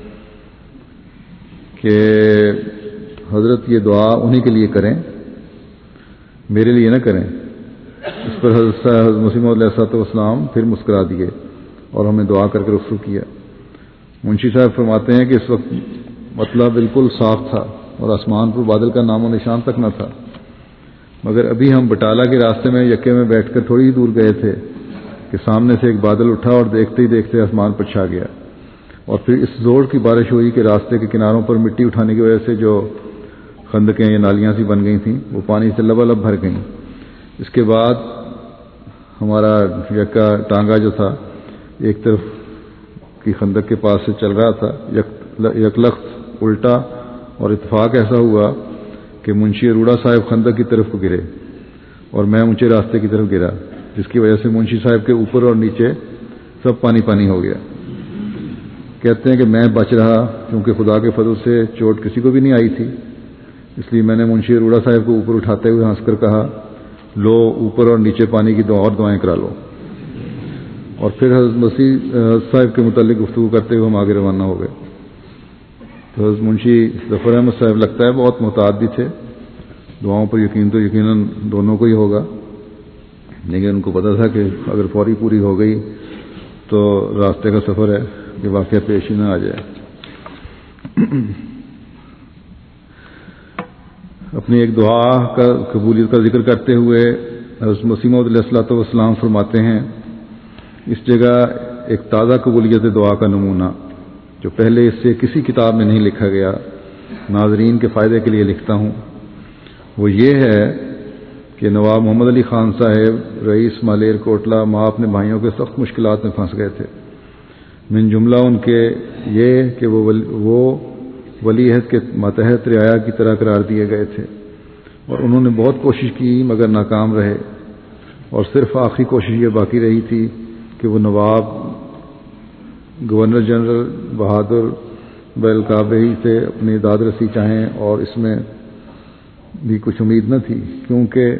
کہ حضرت یہ دعا انہی کے لیے کریں، میرے لیے نہ کریں. اس پر حضرت صاحب مسیح موعود علیہ الصلوۃ والسلام پھر مسکرا دیے اور ہمیں دعا کر کے رخصت کیا. منشی صاحب فرماتے ہیں کہ اس وقت مطلب بالکل صاف تھا اور آسمان پر بادل کا نام و نشان تک نہ تھا. مگر ابھی ہم بٹالہ کے راستے میں یکے میں بیٹھ کر تھوڑی ہی دور گئے تھے کہ سامنے سے ایک بادل اٹھا اور دیکھتے ہی دیکھتے آسمان پر چھا گیا. اور پھر اس زور کی بارش ہوئی کہ راستے کے کناروں پر مٹی اٹھانے کی وجہ سے جو خندقیں یا نالیاں سی بن گئی تھیں وہ پانی سے لبالب بھر گئیں. اس کے بعد ہمارا یکا ٹانگا جو تھا ایک طرف کی خندق کے پاس سے چل رہا تھا، یک لخت الٹا، اور اتفاق ایسا ہوا کہ منشی اروڑا صاحب خندق کی طرف کو گرے اور میں اونچے راستے کی طرف گرا، جس کی وجہ سے منشی صاحب کے اوپر اور نیچے سب پانی پانی ہو گیا. کہتے ہیں کہ میں بچ رہا کیونکہ خدا کے فضل سے چوٹ کسی کو بھی نہیں آئی تھی. اس لیے میں نے منشی اروڑا صاحب کو اوپر اٹھاتے ہوئے ہنس کر کہا، لو اوپر اور نیچے پانی کی دو اور دعائیں کرا لو. اور پھر حضرت مسیح صاحب کے متعلق گفتگو کرتے ہوئے ہم آگے روانہ ہو گئے. تو حضرت منشی ظفر احمد صاحب لگتا ہے بہت محتاط بھی تھے. دعاؤں پر یقین تو یقیناً دونوں کو ہی ہوگا، لیکن ان کو پتا تھا کہ اگر فوری پوری ہو گئی تو راستے کا سفر ہے کہ واقعہ پیش ہی نہ آ جائے. اپنی ایک دعا کا قبولیت کا ذکر کرتے ہوئے حضرت مسیح موعود علیہ الصلوۃ والسلام فرماتے ہیں، اس جگہ ایک تازہ قبولیت دعا کا نمونہ جو پہلے اس سے کسی کتاب میں نہیں لکھا گیا، ناظرین کے فائدے کے لیے لکھتا ہوں. وہ یہ ہے کہ نواب محمد علی خان صاحب رئیس مالیر کوٹلہ ماں اپنے بھائیوں کے سخت مشکلات میں پھنس گئے تھے. من جملہ ان کے یہ کہ وہ ولی, وہ ولی عہد کے ماتحت رعایا کی طرح قرار دیے گئے تھے اور انہوں نے بہت کوشش کی مگر ناکام رہے. اور صرف آخری کوشش یہ باقی رہی تھی کہ وہ نواب گورنر جنرل بہادر بیلکابہی سے اپنی داد رسی چاہیں، اور اس میں بھی کچھ امید نہ تھی کیونکہ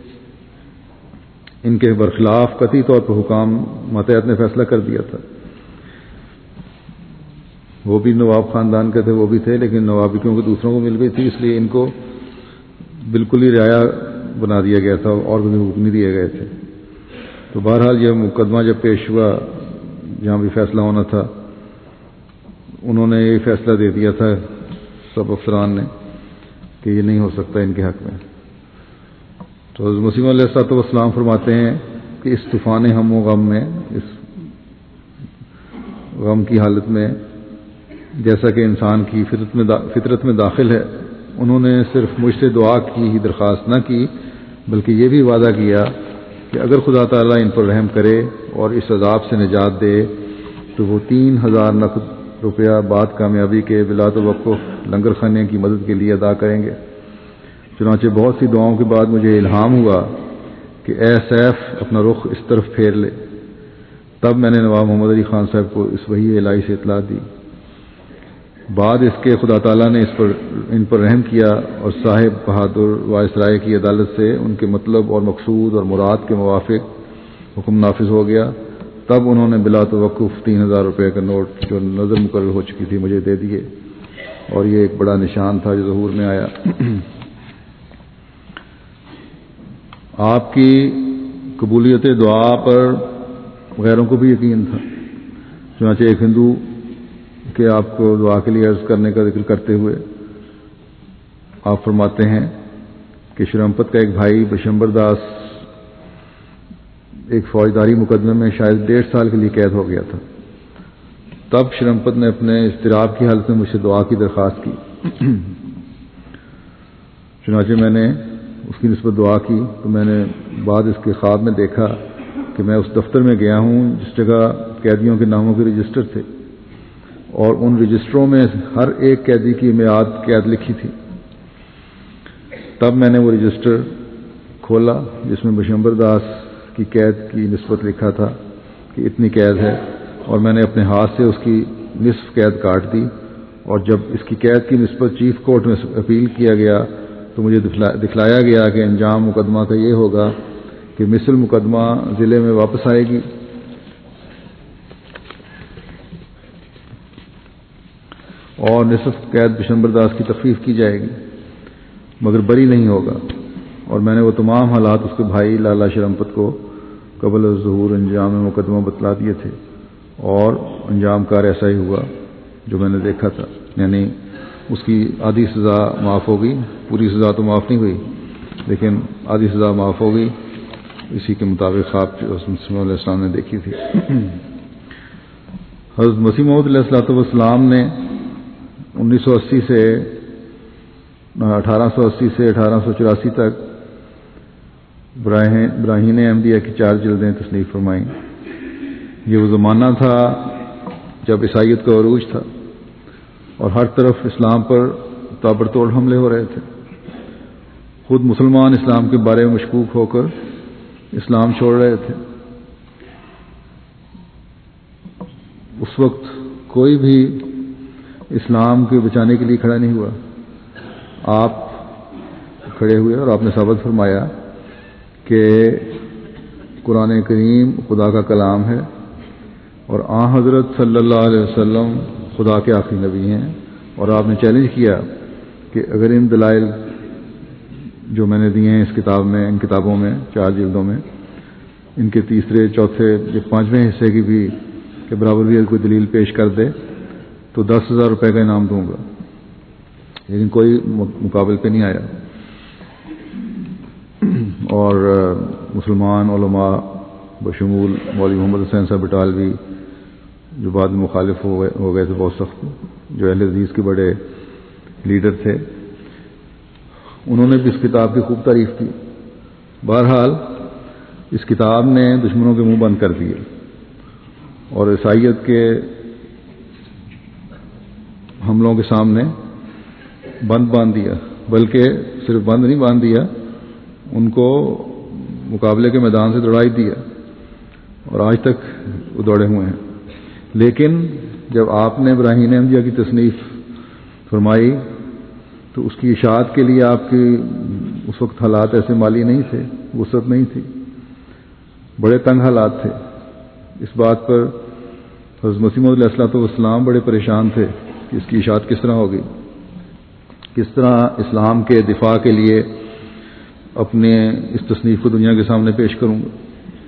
ان کے برخلاف قطعی طور پر حکام ماتحت نے فیصلہ کر دیا تھا. وہ بھی نواب خاندان کے تھے، وہ بھی تھے، لیکن نوابی کیونکہ دوسروں کو مل گئی تھی اس لیے ان کو بالکل ہی رعایا بنا دیا گیا تھا اور بھی حقوق نہیں دیے گئے تھے. تو بہرحال یہ مقدمہ جب پیش ہوا جہاں بھی فیصلہ ہونا تھا انہوں نے یہ فیصلہ دے دیا تھا سب افسران نے کہ یہ نہیں ہو سکتا ان کے حق میں. تو حضرت مسیح علیہ الصلوۃ والسلام فرماتے ہیں کہ اس طوفان ہم و غم میں، اس غم کی حالت میں، جیسا کہ انسان کی فطرت میں دا فطرت میں داخل ہے، انہوں نے صرف مجھ سے دعا کی ہی درخواست نہ کی، بلکہ یہ بھی وعدہ کیا کہ اگر خدا تعالیٰ ان پر رحم کرے اور اس عذاب سے نجات دے تو وہ تین ہزار نقد روپیہ بعد کامیابی کے بلا توقف لنگر خانے کی مدد کے لیے ادا کریں گے. چنانچہ بہت سی دعاؤں کے بعد مجھے الہام ہوا کہ اے سیف اپنا رخ اس طرف پھیر لے. تب میں نے نواب محمد علی خان صاحب کو اس وحی الہی سے اطلاع دی. بعد اس کے خدا تعالیٰ نے اس پر ان پر رحم کیا اور صاحب بہادر وائسرائے کی عدالت سے ان کے مطلب اور مقصود اور مراد کے موافق حکم نافذ ہو گیا. تب انہوں نے بلا توقف تین ہزار روپے کا نوٹ جو نظر مقرر ہو چکی تھی مجھے دے دیے، اور یہ ایک بڑا نشان تھا جو ظہور میں آیا. آپ کی قبولیت دعا پر غیروں کو بھی یقین تھا. چنانچہ ایک ہندو کہ آپ کو دعا کے لیے عرض کرنے کا ذکر کرتے ہوئے آپ فرماتے ہیں کہ شرمپت کا ایک بھائی بشمبر داس ایک فوجداری مقدمے میں شاید ڈیڑھ سال کے لیے قید ہو گیا تھا. تب شرمپت نے اپنے اضطراب کی حالت میں مجھ سے دعا کی درخواست کی. چنانچہ میں نے اس کی نسبت دعا کی تو میں نے بعد اس کے خواب میں دیکھا کہ میں اس دفتر میں گیا ہوں جس جگہ قیدیوں کے ناموں کے رجسٹر تھے، اور ان رجسٹروں میں ہر ایک قیدی کی میعاد قید لکھی تھی. تب میں نے وہ رجسٹر کھولا جس میں بشمبر داس کی قید کی نسبت لکھا تھا کہ اتنی قید ہے، اور میں نے اپنے ہاتھ سے اس کی نصف قید کاٹ دی. اور جب اس کی قید کی نسبت چیف کورٹ میں اپیل کیا گیا تو مجھے دکھلایا گیا کہ انجام مقدمہ کا یہ ہوگا کہ مثل مقدمہ ضلع میں واپس آئے گی اور نصف قید بشمبر داس کی تخفیف کی جائے گی، مگر بری نہیں ہوگا. اور میں نے وہ تمام حالات اس کے بھائی لالا شرمپت کو قبل ظہور انجام مقدمہ بتلا دیے تھے، اور انجام کار ایسا ہی ہوا جو میں نے دیکھا تھا. یعنی اس کی آدھی سزا معاف ہو گئی، پوری سزا تو معاف نہیں ہوئی لیکن آدھی سزا معاف ہو گئی، اسی کے مطابق خواب جو علیہ السلام نے دیکھی تھی. حضرت مسیح موعود علیہ الصلوۃ والسلام نے انیس سو اسی سے اٹھارہ سو اسی سے اٹھارہ سو چوراسی تک براہین احمدیہ کی چار جلدیں تصنیف فرمائیں. یہ وہ زمانہ تھا جب عیسائیت کا عروج تھا اور ہر طرف اسلام پر تابڑتوڑ حملے ہو رہے تھے. خود مسلمان اسلام کے بارے میں مشکوک ہو کر اسلام چھوڑ رہے تھے. اس وقت کوئی بھی اسلام کے بچانے کے لیے کھڑا نہیں ہوا. آپ کھڑے ہوئے اور آپ نے ثابت فرمایا کہ قرآن کریم خدا کا کلام ہے اور آن حضرت صلی اللہ علیہ وسلم خدا کے آخری نبی ہیں. اور آپ نے چیلنج کیا کہ اگر ان دلائل جو میں نے دیے ہیں اس کتاب میں، ان کتابوں میں چار جلدوں میں، ان کے تیسرے چوتھے یا پانچویں حصے کی بھی کہ برابر بھی کوئی دلیل پیش کر دے تو دس ہزار روپے کا انعام دوں گا. لیکن کوئی مقابل پہ نہیں آیا. اور مسلمان علماء بشمول مولوی محمد حسین صاحب بٹالوی جو بعد میں مخالف ہو گئے ہو گئے تھے بہت سخت، جو اہل حدیث کے بڑے لیڈر تھے، انہوں نے بھی اس کتاب کی خوب تعریف کی. بہرحال اس کتاب نے دشمنوں کے منہ بند کر دیے اور عیسائیت کے حملوں کے سامنے بند باندھ دیا. بلکہ صرف بند نہیں باندھ دیا، ان کو مقابلے کے میدان سے دوڑائی دیا اور آج تک وہ دوڑے ہوئے ہیں. لیکن جب آپ نے براہین احمدیہ کی تصنیف فرمائی تو اس کی اشاعت کے لیے آپ کی اس وقت حالات ایسے مالی نہیں تھے، وسعت نہیں تھی، بڑے تنگ حالات تھے. اس بات پر حضرت مسیح موعود علیہ الصلوۃ والسلام بڑے پریشان تھے کہ اس کی اشاعت کس طرح ہوگی، کس طرح اسلام کے دفاع کے لیے اپنے اس تصنیف کو دنیا کے سامنے پیش کروں گا.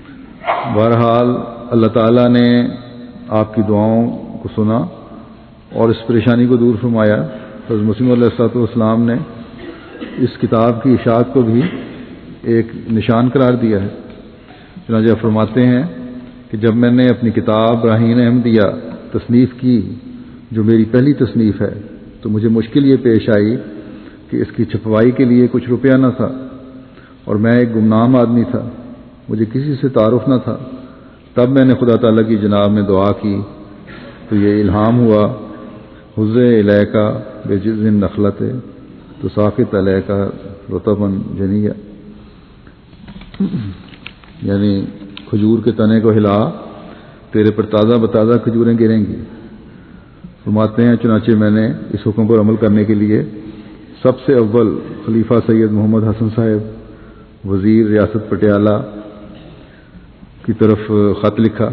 بہرحال اللہ تعالیٰ نے آپ کی دعاؤں کو سنا اور اس پریشانی کو دور فرمایا. حضرت مسیح علیہ الصلوۃ والسلام نے اس کتاب کی اشاعت کو بھی ایک نشان قرار دیا ہے. چنانچہ فرماتے ہیں کہ جب میں نے اپنی کتاب براہین احمدیہ تصنیف کی جو میری پہلی تصنیف ہے تو مجھے مشکل یہ پیش آئی کہ اس کی چھپوائی کے لیے کچھ روپیہ نہ تھا اور میں ایک گمنام آدمی تھا, مجھے کسی سے تعارف نہ تھا. تب میں نے خدا تعالیٰ کی جناب میں دعا کی تو یہ الہام ہوا, حُزّ الیکا بجذع النخلۃ تساقط علیک رطبا جنیّا, یعنی کھجور کے تنے کو ہلا تیرے پر تازہ بتازہ کھجوریں گریں گی. فرماتے ہیں چنانچہ میں نے اس حکم پر عمل کرنے کے لیے سب سے اول خلیفہ سید محمد حسن صاحب وزیر ریاست پٹیالہ کی طرف خط لکھا.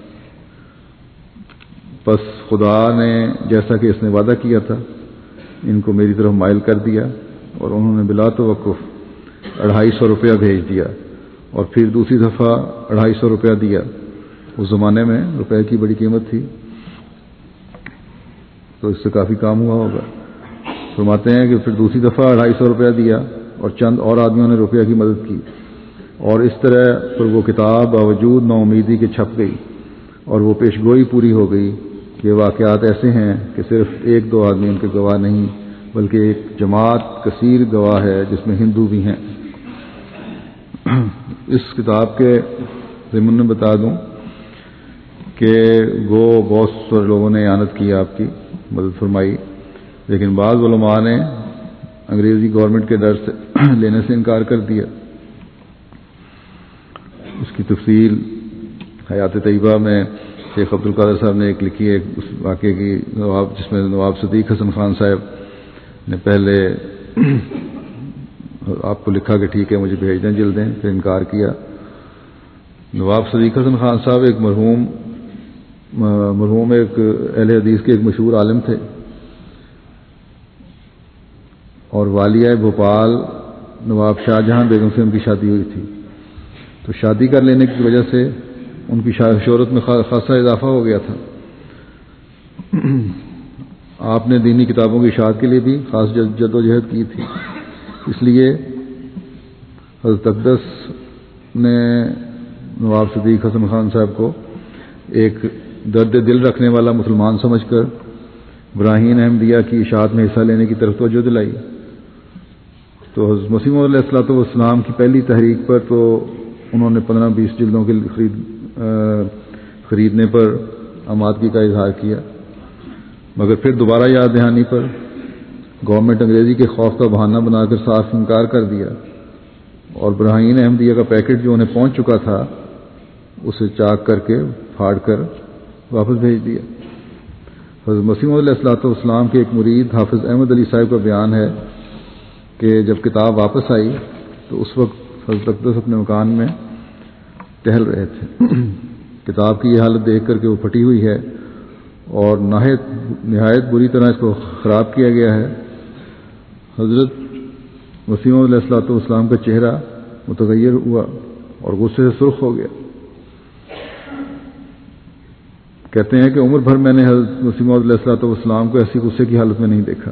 پس خدا نے جیسا کہ اس نے وعدہ کیا تھا ان کو میری طرف مائل کر دیا اور انہوں نے بلا توقف اڑھائی سو روپیہ بھیج دیا اور پھر دوسری دفعہ اڑھائی سو روپیہ دیا. اس زمانے میں روپے کی بڑی قیمت تھی تو اس سے کافی کام ہوا ہوگا. فرماتے ہیں کہ پھر دوسری دفعہ اڑھائی سو روپیہ دیا اور چند اور آدمیوں نے روپیہ کی مدد کی اور اس طرح پر وہ کتاب باوجود نا امیدی کے چھپ گئی اور وہ پیش گوئی پوری ہو گئی. یہ واقعات ایسے ہیں کہ صرف ایک دو آدمی ان کے گواہ نہیں بلکہ ایک جماعت کثیر گواہ ہے جس میں ہندو بھی ہیں. اس کتاب کے ضمن میں بتا دوں کہ وہ بہت سارے لوگوں نے اعانت کی, آپ کی مدد فرمائی, لیکن بعض علماء نے انگریزی گورنمنٹ کے ڈر سے لینے سے انکار کر دیا. اس کی تفصیل حیات طیبہ میں شیخ عبد القادر صاحب نے ایک لکھی ہے اس واقعے کی, نواب جس میں نواب صدیق حسن خان صاحب نے پہلے آپ کو لکھا کہ ٹھیک ہے مجھے بھیج دیں جلدیں, پھر انکار کیا. نواب صدیق حسن خان صاحب ایک مرحوم مرحوم ایک اہل حدیث کے ایک مشہور عالم تھے اور والیہ بھوپال نواب شاہ جہاں بیگم سے ان کی شادی ہوئی تھی. تو شادی کر لینے کی وجہ سے ان کی شہرت میں خاصا اضافہ ہو گیا تھا. آپ نے دینی کتابوں کی اشاعت کے لیے بھی خاص جد و جہد کی تھی. اس لیے حضرت اقدس نے نواب صدیق حسن خان صاحب کو ایک درد دل رکھنے والا مسلمان سمجھ کر براہین احمدیہ کی اشاعت میں حصہ لینے کی طرف توجہ دلائی. تو حضرت مسیح علیہ الصلوۃ والسلام کی پہلی تحریک پر تو انہوں نے پندرہ بیس جلدوں کے خرید خریدنے پر آمادگی کا اظہار کیا, مگر پھر دوبارہ یاد دہانی پر گورنمنٹ انگریزی کے خوف کا بہانہ بنا کر صاف انکار کر دیا اور براہین احمدیہ کا پیکٹ جو انہیں پہنچ چکا تھا اسے چاک کر کے پھاڑ کر واپس بھیج دیا. حضرت مسیح علیہ الصلوۃ والسلام کے ایک مرید حافظ احمد علی صاحب کا بیان ہے کہ جب کتاب واپس آئی تو اس وقت حضرت اقدس اپنے مکان میں ٹہل رہے تھے. کتاب کی یہ حالت دیکھ کر کہ وہ پھٹی ہوئی ہے اور نہایت نہایت بری طرح اس کو خراب کیا گیا ہے, حضرت مسیح علیہ الصلوۃ والسلام کا چہرہ متغیر ہوا اور غصے سے سرخ ہو گیا. کہتے ہیں کہ عمر بھر میں نے حضرت مسیح علیہ الصلوۃ والسلام کو ایسی غصے کی حالت میں نہیں دیکھا.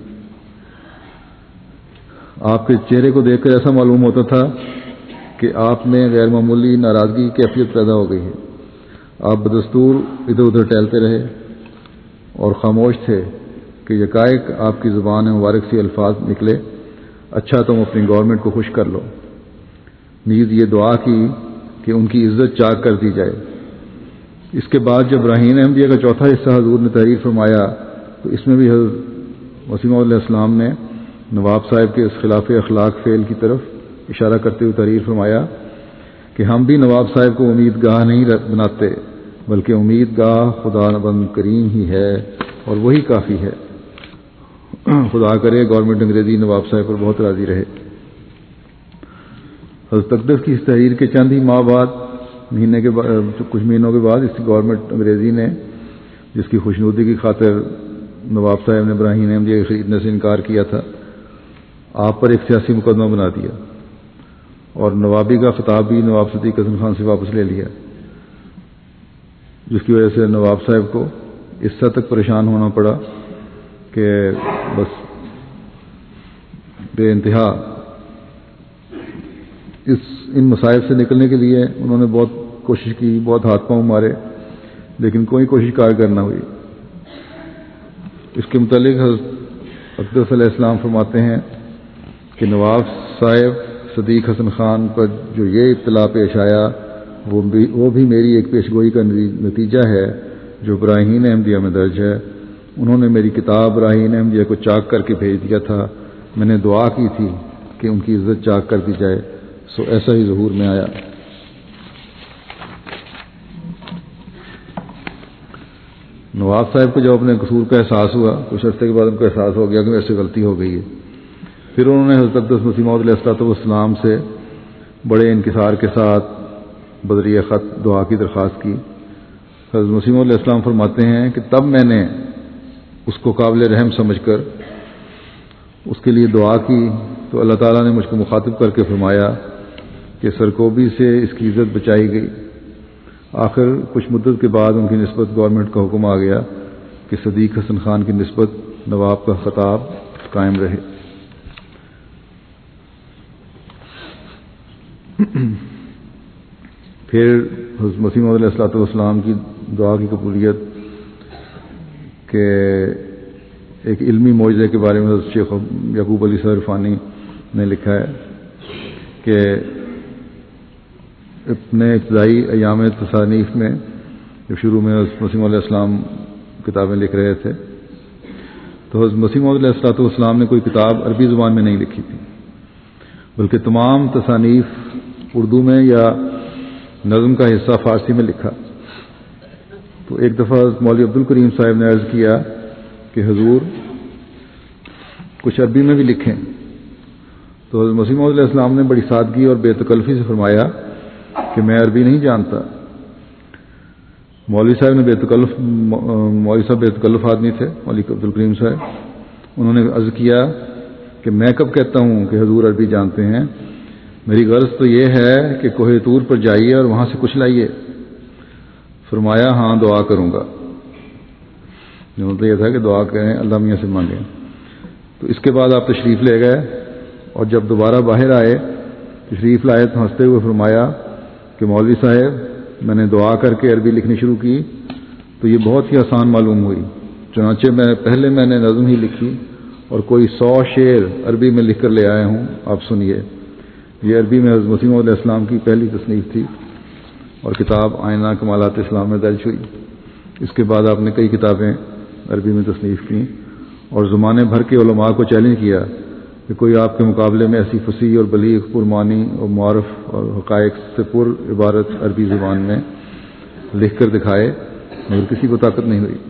آپ کے چہرے کو دیکھ کر ایسا معلوم ہوتا تھا کہ آپ میں غیر معمولی ناراضگی کی کیفیت پیدا ہو گئی ہے. آپ بدستور ادھر ادھر ٹہلتے رہے اور خاموش تھے کہ یکائک آپ کی زبان مبارک سے الفاظ نکلے, اچھا تم اپنی گورنمنٹ کو خوش کر لو. نیز یہ دعا کی کہ ان کی عزت چاک کر دی جائے. اس کے بعد جب براہین احمدیہ کا چوتھا حصہ حضور نے تحریر فرمایا تو اس میں بھی حضرت مسیح علیہ السلام نے نواب صاحب کے اس خلاف اخلاق فعل کی طرف اشارہ کرتے ہوئے تحریر فرمایا کہ ہم بھی نواب صاحب کو امید گاہ نہیں بناتے بلکہ امید گاہ خدا بند کریم ہی ہے اور وہی کافی ہے. خدا کرے گورنمنٹ انگریزی نواب صاحب پر بہت راضی رہے. حضرت اقدس کی اس تحریر کے چند ہی ماہ بعد مہینے کے بعد کچھ مہینوں کے بعد اس گورنمنٹ انگریزی نے جس کی خوشنودی کی خاطر نواب صاحب نے براہین احمدیہ خریدنے سے انکار کیا تھا آپ پر ایک سیاسی مقدمہ بنا دیا اور نوابی کا خطاب بھی نواب صدیق حسن خان سے واپس لے لیا, جس کی وجہ سے نواب صاحب کو اس حد تک پریشان ہونا پڑا کہ بس بے انتہا اس ان مسائل سے نکلنے کے لیے انہوں نے بہت کوشش کی، بہت ہاتھ پاؤں مارے، لیکن کوئی کوشش کارگر نہ ہوئی۔ اس کے متعلق حضرت اقدس علیہ السلام فرماتے ہیں کہ نواب صاحب صدیق حسن خان پر جو یہ ابتلا پیش آیا وہ بھی وہ بھی میری ایک پیشگوئی کا نتیجہ ہے جو براہین احمدیہ میں درج ہے۔ انہوں نے میری کتاب براہین احمدیہ کو چاک کر کے بھیج دیا تھا۔ میں نے دعا کی تھی کہ ان کی عزت چاک کر دی جائے، سو ایسا ہی ظہور میں آیا۔ نواب صاحب کو جب اپنے قصور کا احساس ہوا، کچھ عرصے کے بعد ان کو احساس ہو گیا کہ میرے سے غلطی ہو گئی ہے، پھر انہوں نے حضرت اقدس مسیح موعود علیہ الصلوۃ والسلام سے بڑے انکسار کے ساتھ بذریعہ خط دعا کی درخواست کی۔ حضرت مسیح موعود علیہ السلام فرماتے ہیں کہ تب میں نے اس کو قابل رحم سمجھ کر اس کے لیے دعا کی تو اللہ تعالیٰ نے مجھ کو مخاطب کر کے فرمایا کہ سرکوبی سے اس کی عزت بچائی گئی۔ آخر کچھ مدت کے بعد ان کی نسبت گورنمنٹ کا حکم آ گیا کہ صدیق حسن خان کی نسبت نواب کا خطاب قائم رہے۔ پھر حضرت مسیح موعود علیہ الصلوۃ والسلام کی دعا کی قبولیت کے ایک علمی معجزے کے بارے میں حضرت شیخ یعقوب علی صاحب عرفانی نے لکھا ہے کہ اپنے ابتدائی ایام تصانیف میں جب شروع میں حضرت مسیح موعود علیہ السلام کتابیں لکھ رہے تھے تو حضرت مسیح موعود علیہ الصلوۃ والسلام نے کوئی کتاب عربی زبان میں نہیں لکھی تھی، بلکہ تمام تصانیف اردو میں یا نظم کا حصہ فارسی میں لکھا۔ تو ایک دفعہ مولوی عبد الکریم صاحب نے عرض کیا کہ حضور کچھ عربی میں بھی لکھیں، تو حضرت مسیح موعود علیہ السلام نے بڑی سادگی اور بے تکلفی سے فرمایا کہ میں عربی نہیں جانتا۔ مولوی صاحب نے بے تکلف مولوی صاحب بے تکلف آدمی تھے، مولوی عبد الکریم صاحب، انہوں نے عرض کیا کہ میں کب کہتا ہوں کہ حضور عربی جانتے ہیں، میری غرض تو یہ ہے کہ کوہ طور پر جائیے اور وہاں سے کچھ لائیے۔ فرمایا ہاں دعا کروں گا، تو یہ تھا کہ دعا کریں، اللہ میاں سے مانگیں۔ تو اس کے بعد آپ تشریف لے گئے اور جب دوبارہ باہر آئے تشریف لائے تو ہنستے ہوئے فرمایا کہ مولوی صاحب میں نے دعا کر کے عربی لکھنی شروع کی تو یہ بہت ہی آسان معلوم ہوئی، چنانچہ میں پہلے میں نے نظم ہی لکھی اور کوئی سو شعر عربی میں لکھ کر لے آیا ہوں، آپ سنیے۔ یہ عربی میں حضرت مسیح موعود علیہ السلام کی پہلی تصنیف تھی اور کتاب آئینہ کمالات اسلام میں درج ہوئی۔ اس کے بعد آپ نے کئی کتابیں عربی میں تصنیف کی اور زمانے بھر کے علماء کو چیلنج کیا کہ کوئی آپ کے مقابلے میں ایسی فصیح اور بلیغ پرمعنی اور معرف اور حقائق سے پر عبارت عربی زبان میں لکھ کر دکھائے، مگر کسی کو طاقت نہیں ہوئی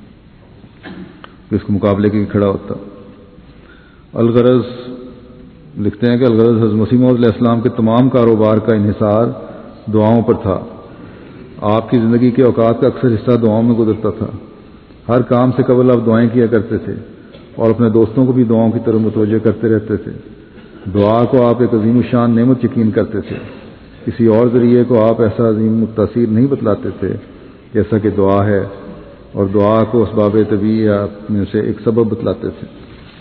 کہ اس کو مقابلے کے کھڑا ہوتا۔ الغرض لکھتے ہیں کہ الغرض حضرت مسیح موعود علیہ السلام کے تمام کاروبار کا انحصار دعاؤں پر تھا۔ آپ کی زندگی کے اوقات کا اکثر حصہ دعاؤں میں گزرتا تھا۔ ہر کام سے قبل آپ دعائیں کیا کرتے تھے اور اپنے دوستوں کو بھی دعاؤں کی طرف متوجہ کرتے رہتے تھے۔ دعا کو آپ ایک عظیم الشان نعمت یقین کرتے تھے، کسی اور ذریعے کو آپ ایسا عظیم التاثیر نہیں بتلاتے تھے جیسا کہ دعا ہے، اور دعا کو اسباب طبیعیہ میں سے ایک سبب بتلاتے تھے۔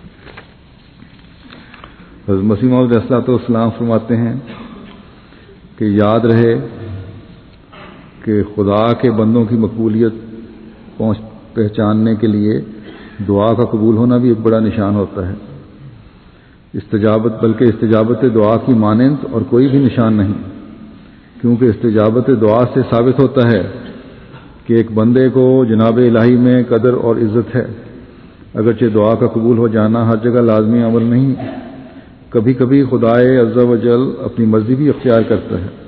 حضرت مسیح موعود علیہ الصلوۃ والسلام فرماتے ہیں کہ یاد رہے کہ خدا کے بندوں کی مقبولیت پہنچ پہچاننے کے لیے دعا کا قبول ہونا بھی ایک بڑا نشان ہوتا ہے۔ استجابت بلکہ استجابت دعا کی مانند اور کوئی بھی نشان نہیں، کیونکہ استجابت دعا سے ثابت ہوتا ہے کہ ایک بندے کو جناب الہی میں قدر اور عزت ہے۔ اگرچہ دعا کا قبول ہو جانا ہر جگہ لازمی عمل نہیں، کبھی کبھی خدائے عز و جل اپنی مرضی بھی اختیار کرتا ہے،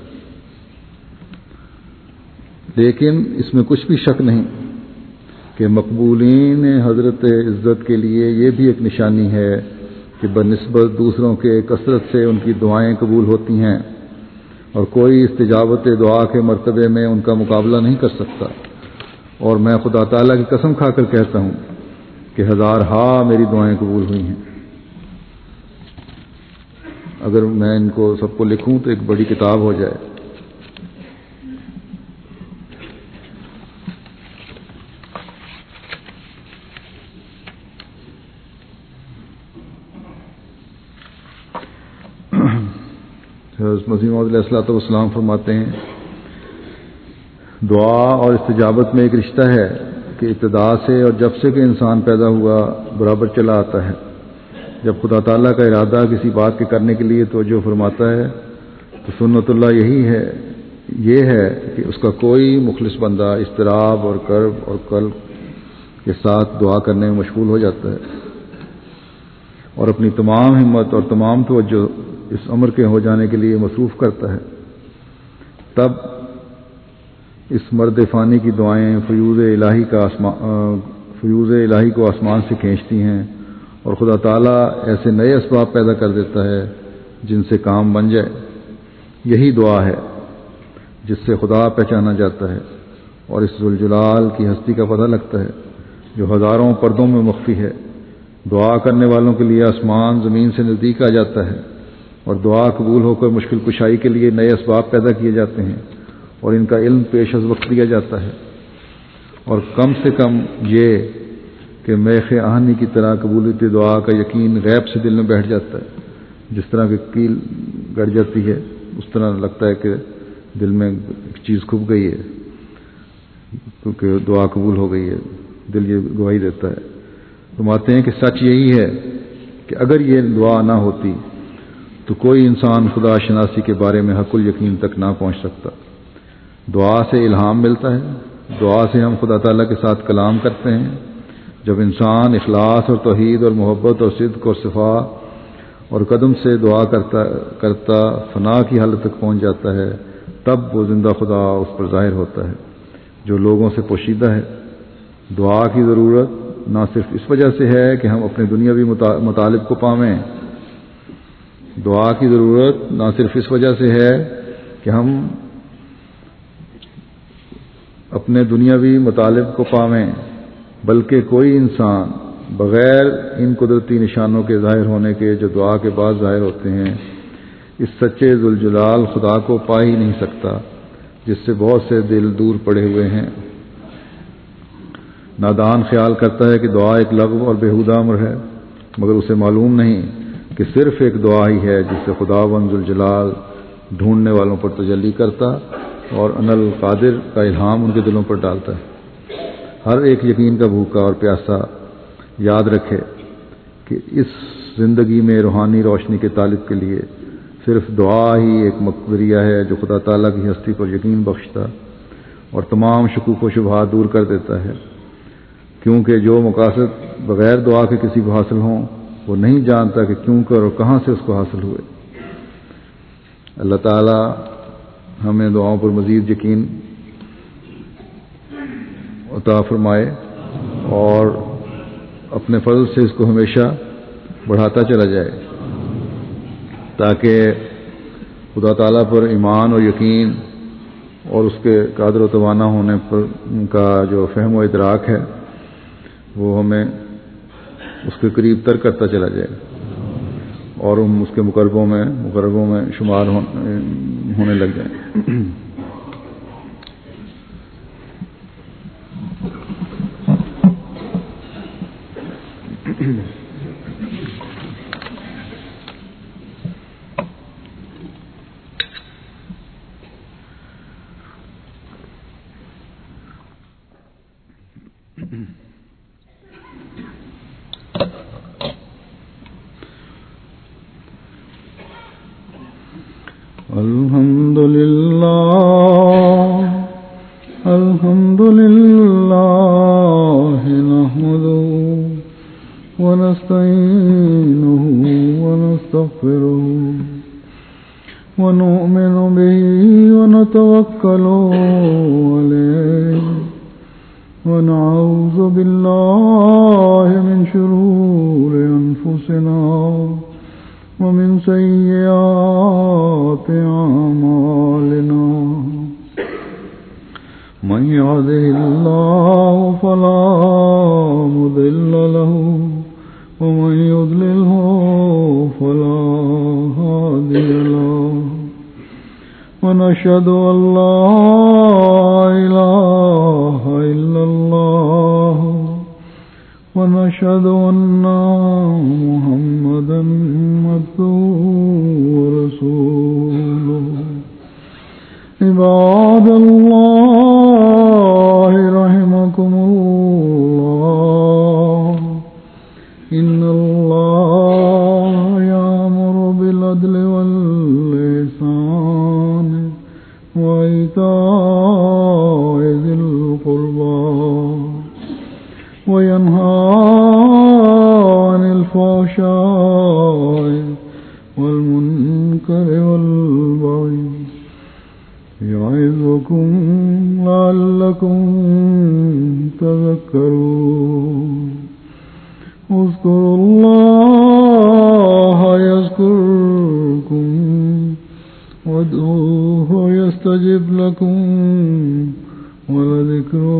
لیکن اس میں کچھ بھی شک نہیں کہ مقبولین حضرت عزت کے لیے یہ بھی ایک نشانی ہے کہ بنسبت دوسروں کے کثرت سے ان کی دعائیں قبول ہوتی ہیں اور کوئی استجابت دعا کے مرتبے میں ان کا مقابلہ نہیں کر سکتا۔ اور میں خدا تعالیٰ کی قسم کھا کر کہتا ہوں کہ ہزار ہا میری دعائیں قبول ہوئی ہیں۔ اگر میں ان کو سب کو لکھوں تو ایک بڑی کتاب ہو جائے۔ حضرت مسیح موعود علیہ الصلوۃ والسلام فرماتے ہیں دعا اور استجابت میں ایک رشتہ ہے کہ ابتدا سے اور جب سے کہ انسان پیدا ہوا برابر چلا آتا ہے. جب خدا تعالیٰ کا ارادہ کسی بات کے کرنے کے لیے توجہ فرماتا ہے تو سنت اللہ یہی ہے یہ ہے کہ اس کا کوئی مخلص بندہ اضطراب اور کرب اور قلب کے ساتھ دعا کرنے میں مشغول ہو جاتا ہے اور اپنی تمام ہمت اور تمام توجہ اس امر کے ہو جانے کے لیے مصروف کرتا ہے. تب اس مرد فانی کی دعائیں فیوض الہی کا آسمان فیوض الہی کو آسمان سے کھینچتی ہیں اور خدا تعالیٰ ایسے نئے اسباب پیدا کر دیتا ہے جن سے کام بن جائے. یہی دعا ہے جس سے خدا پہچانا جاتا ہے اور اس ذوالجلال کی ہستی کا پتہ لگتا ہے جو ہزاروں پردوں میں مخفی ہے. دعا کرنے والوں کے لیے آسمان زمین سے نزدیک آ جاتا ہے اور دعا قبول ہو کر مشکل کشائی کے لیے نئے اسباب پیدا کیے جاتے ہیں اور ان کا علم پیش از وقت دیا جاتا ہے. اور کم سے کم یہ کہ میخ آہنی کی طرح قبولیت دعا کا یقین غیب سے دل میں بیٹھ جاتا ہے. جس طرح کہ کیل گڑ جاتی ہے اس طرح لگتا ہے کہ دل میں ایک چیز کھپ گئی ہے کیونکہ دعا قبول ہو گئی ہے. دل یہ گواہی دیتا ہے. فرماتے ہیں کہ سچ یہی ہے کہ اگر یہ دعا نہ ہوتی تو کوئی انسان خدا شناسی کے بارے میں حق الیقین تک نہ پہنچ سکتا. دعا سے الہام ملتا ہے. دعا سے ہم خدا تعالیٰ کے ساتھ کلام کرتے ہیں. جب انسان اخلاص اور توحید اور محبت اور صدق اور صفا اور قدم سے دعا کرتا کرتا فنا کی حالت تک پہنچ جاتا ہے تب وہ زندہ خدا اس پر ظاہر ہوتا ہے جو لوگوں سے پوشیدہ ہے. دعا کی ضرورت نہ صرف اس وجہ سے ہے کہ ہم اپنے دنیاوی مطالب کو پاویں. دعا کی ضرورت نہ صرف اس وجہ سے ہے کہ ہم اپنے دنیاوی مطالب کو پاویں بلکہ کوئی انسان بغیر ان قدرتی نشانوں کے ظاہر ہونے کے جو دعا کے بعد ظاہر ہوتے ہیں اس سچے ذوالجلال خدا کو پا ہی نہیں سکتا جس سے بہت سے دل دور پڑے ہوئے ہیں. نادان خیال کرتا ہے کہ دعا ایک لغو اور بیہودہ امر ہے مگر اسے معلوم نہیں کہ صرف ایک دعا ہی ہے جس سے خداوند ذوالجلال ڈھونڈنے والوں پر تجلی کرتا اور ان القادر کا الہام ان کے دلوں پر ڈالتا ہے. ہر ایک یقین کا بھوکا اور پیاسا یاد رکھے کہ اس زندگی میں روحانی روشنی کے طالب کے لیے صرف دعا ہی ایک مقبریہ ہے جو خدا تعالیٰ کی ہستی پر یقین بخشتا اور تمام شکوک و شبہات دور کر دیتا ہے. کیونکہ جو مقاصد بغیر دعا کے کسی کو حاصل ہوں وہ نہیں جانتا کہ کیوں کر اور کہاں سے اس کو حاصل ہوئے. اللہ تعالیٰ ہمیں دعاؤں پر مزید یقین عطا فرمائے اور اپنے فضل سے اس کو ہمیشہ بڑھاتا چلا جائے تاکہ خدا تعالیٰ پر ایمان اور یقین اور اس کے قادر و توانا ہونے پر کا جو فہم و ادراک ہے وہ ہمیں اس کے قریب تر کرتا چلا جائے اور ہم اس کے مقربوں میں مقربوں میں شمار ہونے لگ جائیں. الحمد لله الحمد لله نحمده ونستعينه ونستغفره ونؤمن به ونتوكل عليه ونعوذ بالله من شرور أنفسنا ومن سيئات أعمالنا من يهده الله فلا مضل له ومن يضلله فلا هادي له ونشهد أن لا إله إلا الله ونشهد أن محمدا عبده ورسوله عباد الله رحمكم الله إن الله يأمر بالعدل والإحسان وإيتاء ذي القربى وينهى عن الفحشاء والمنكر والبغي يعظكم لعلكم تذكرون اذكروا الله يذكركم وادعوه يستجب لكم ولذكر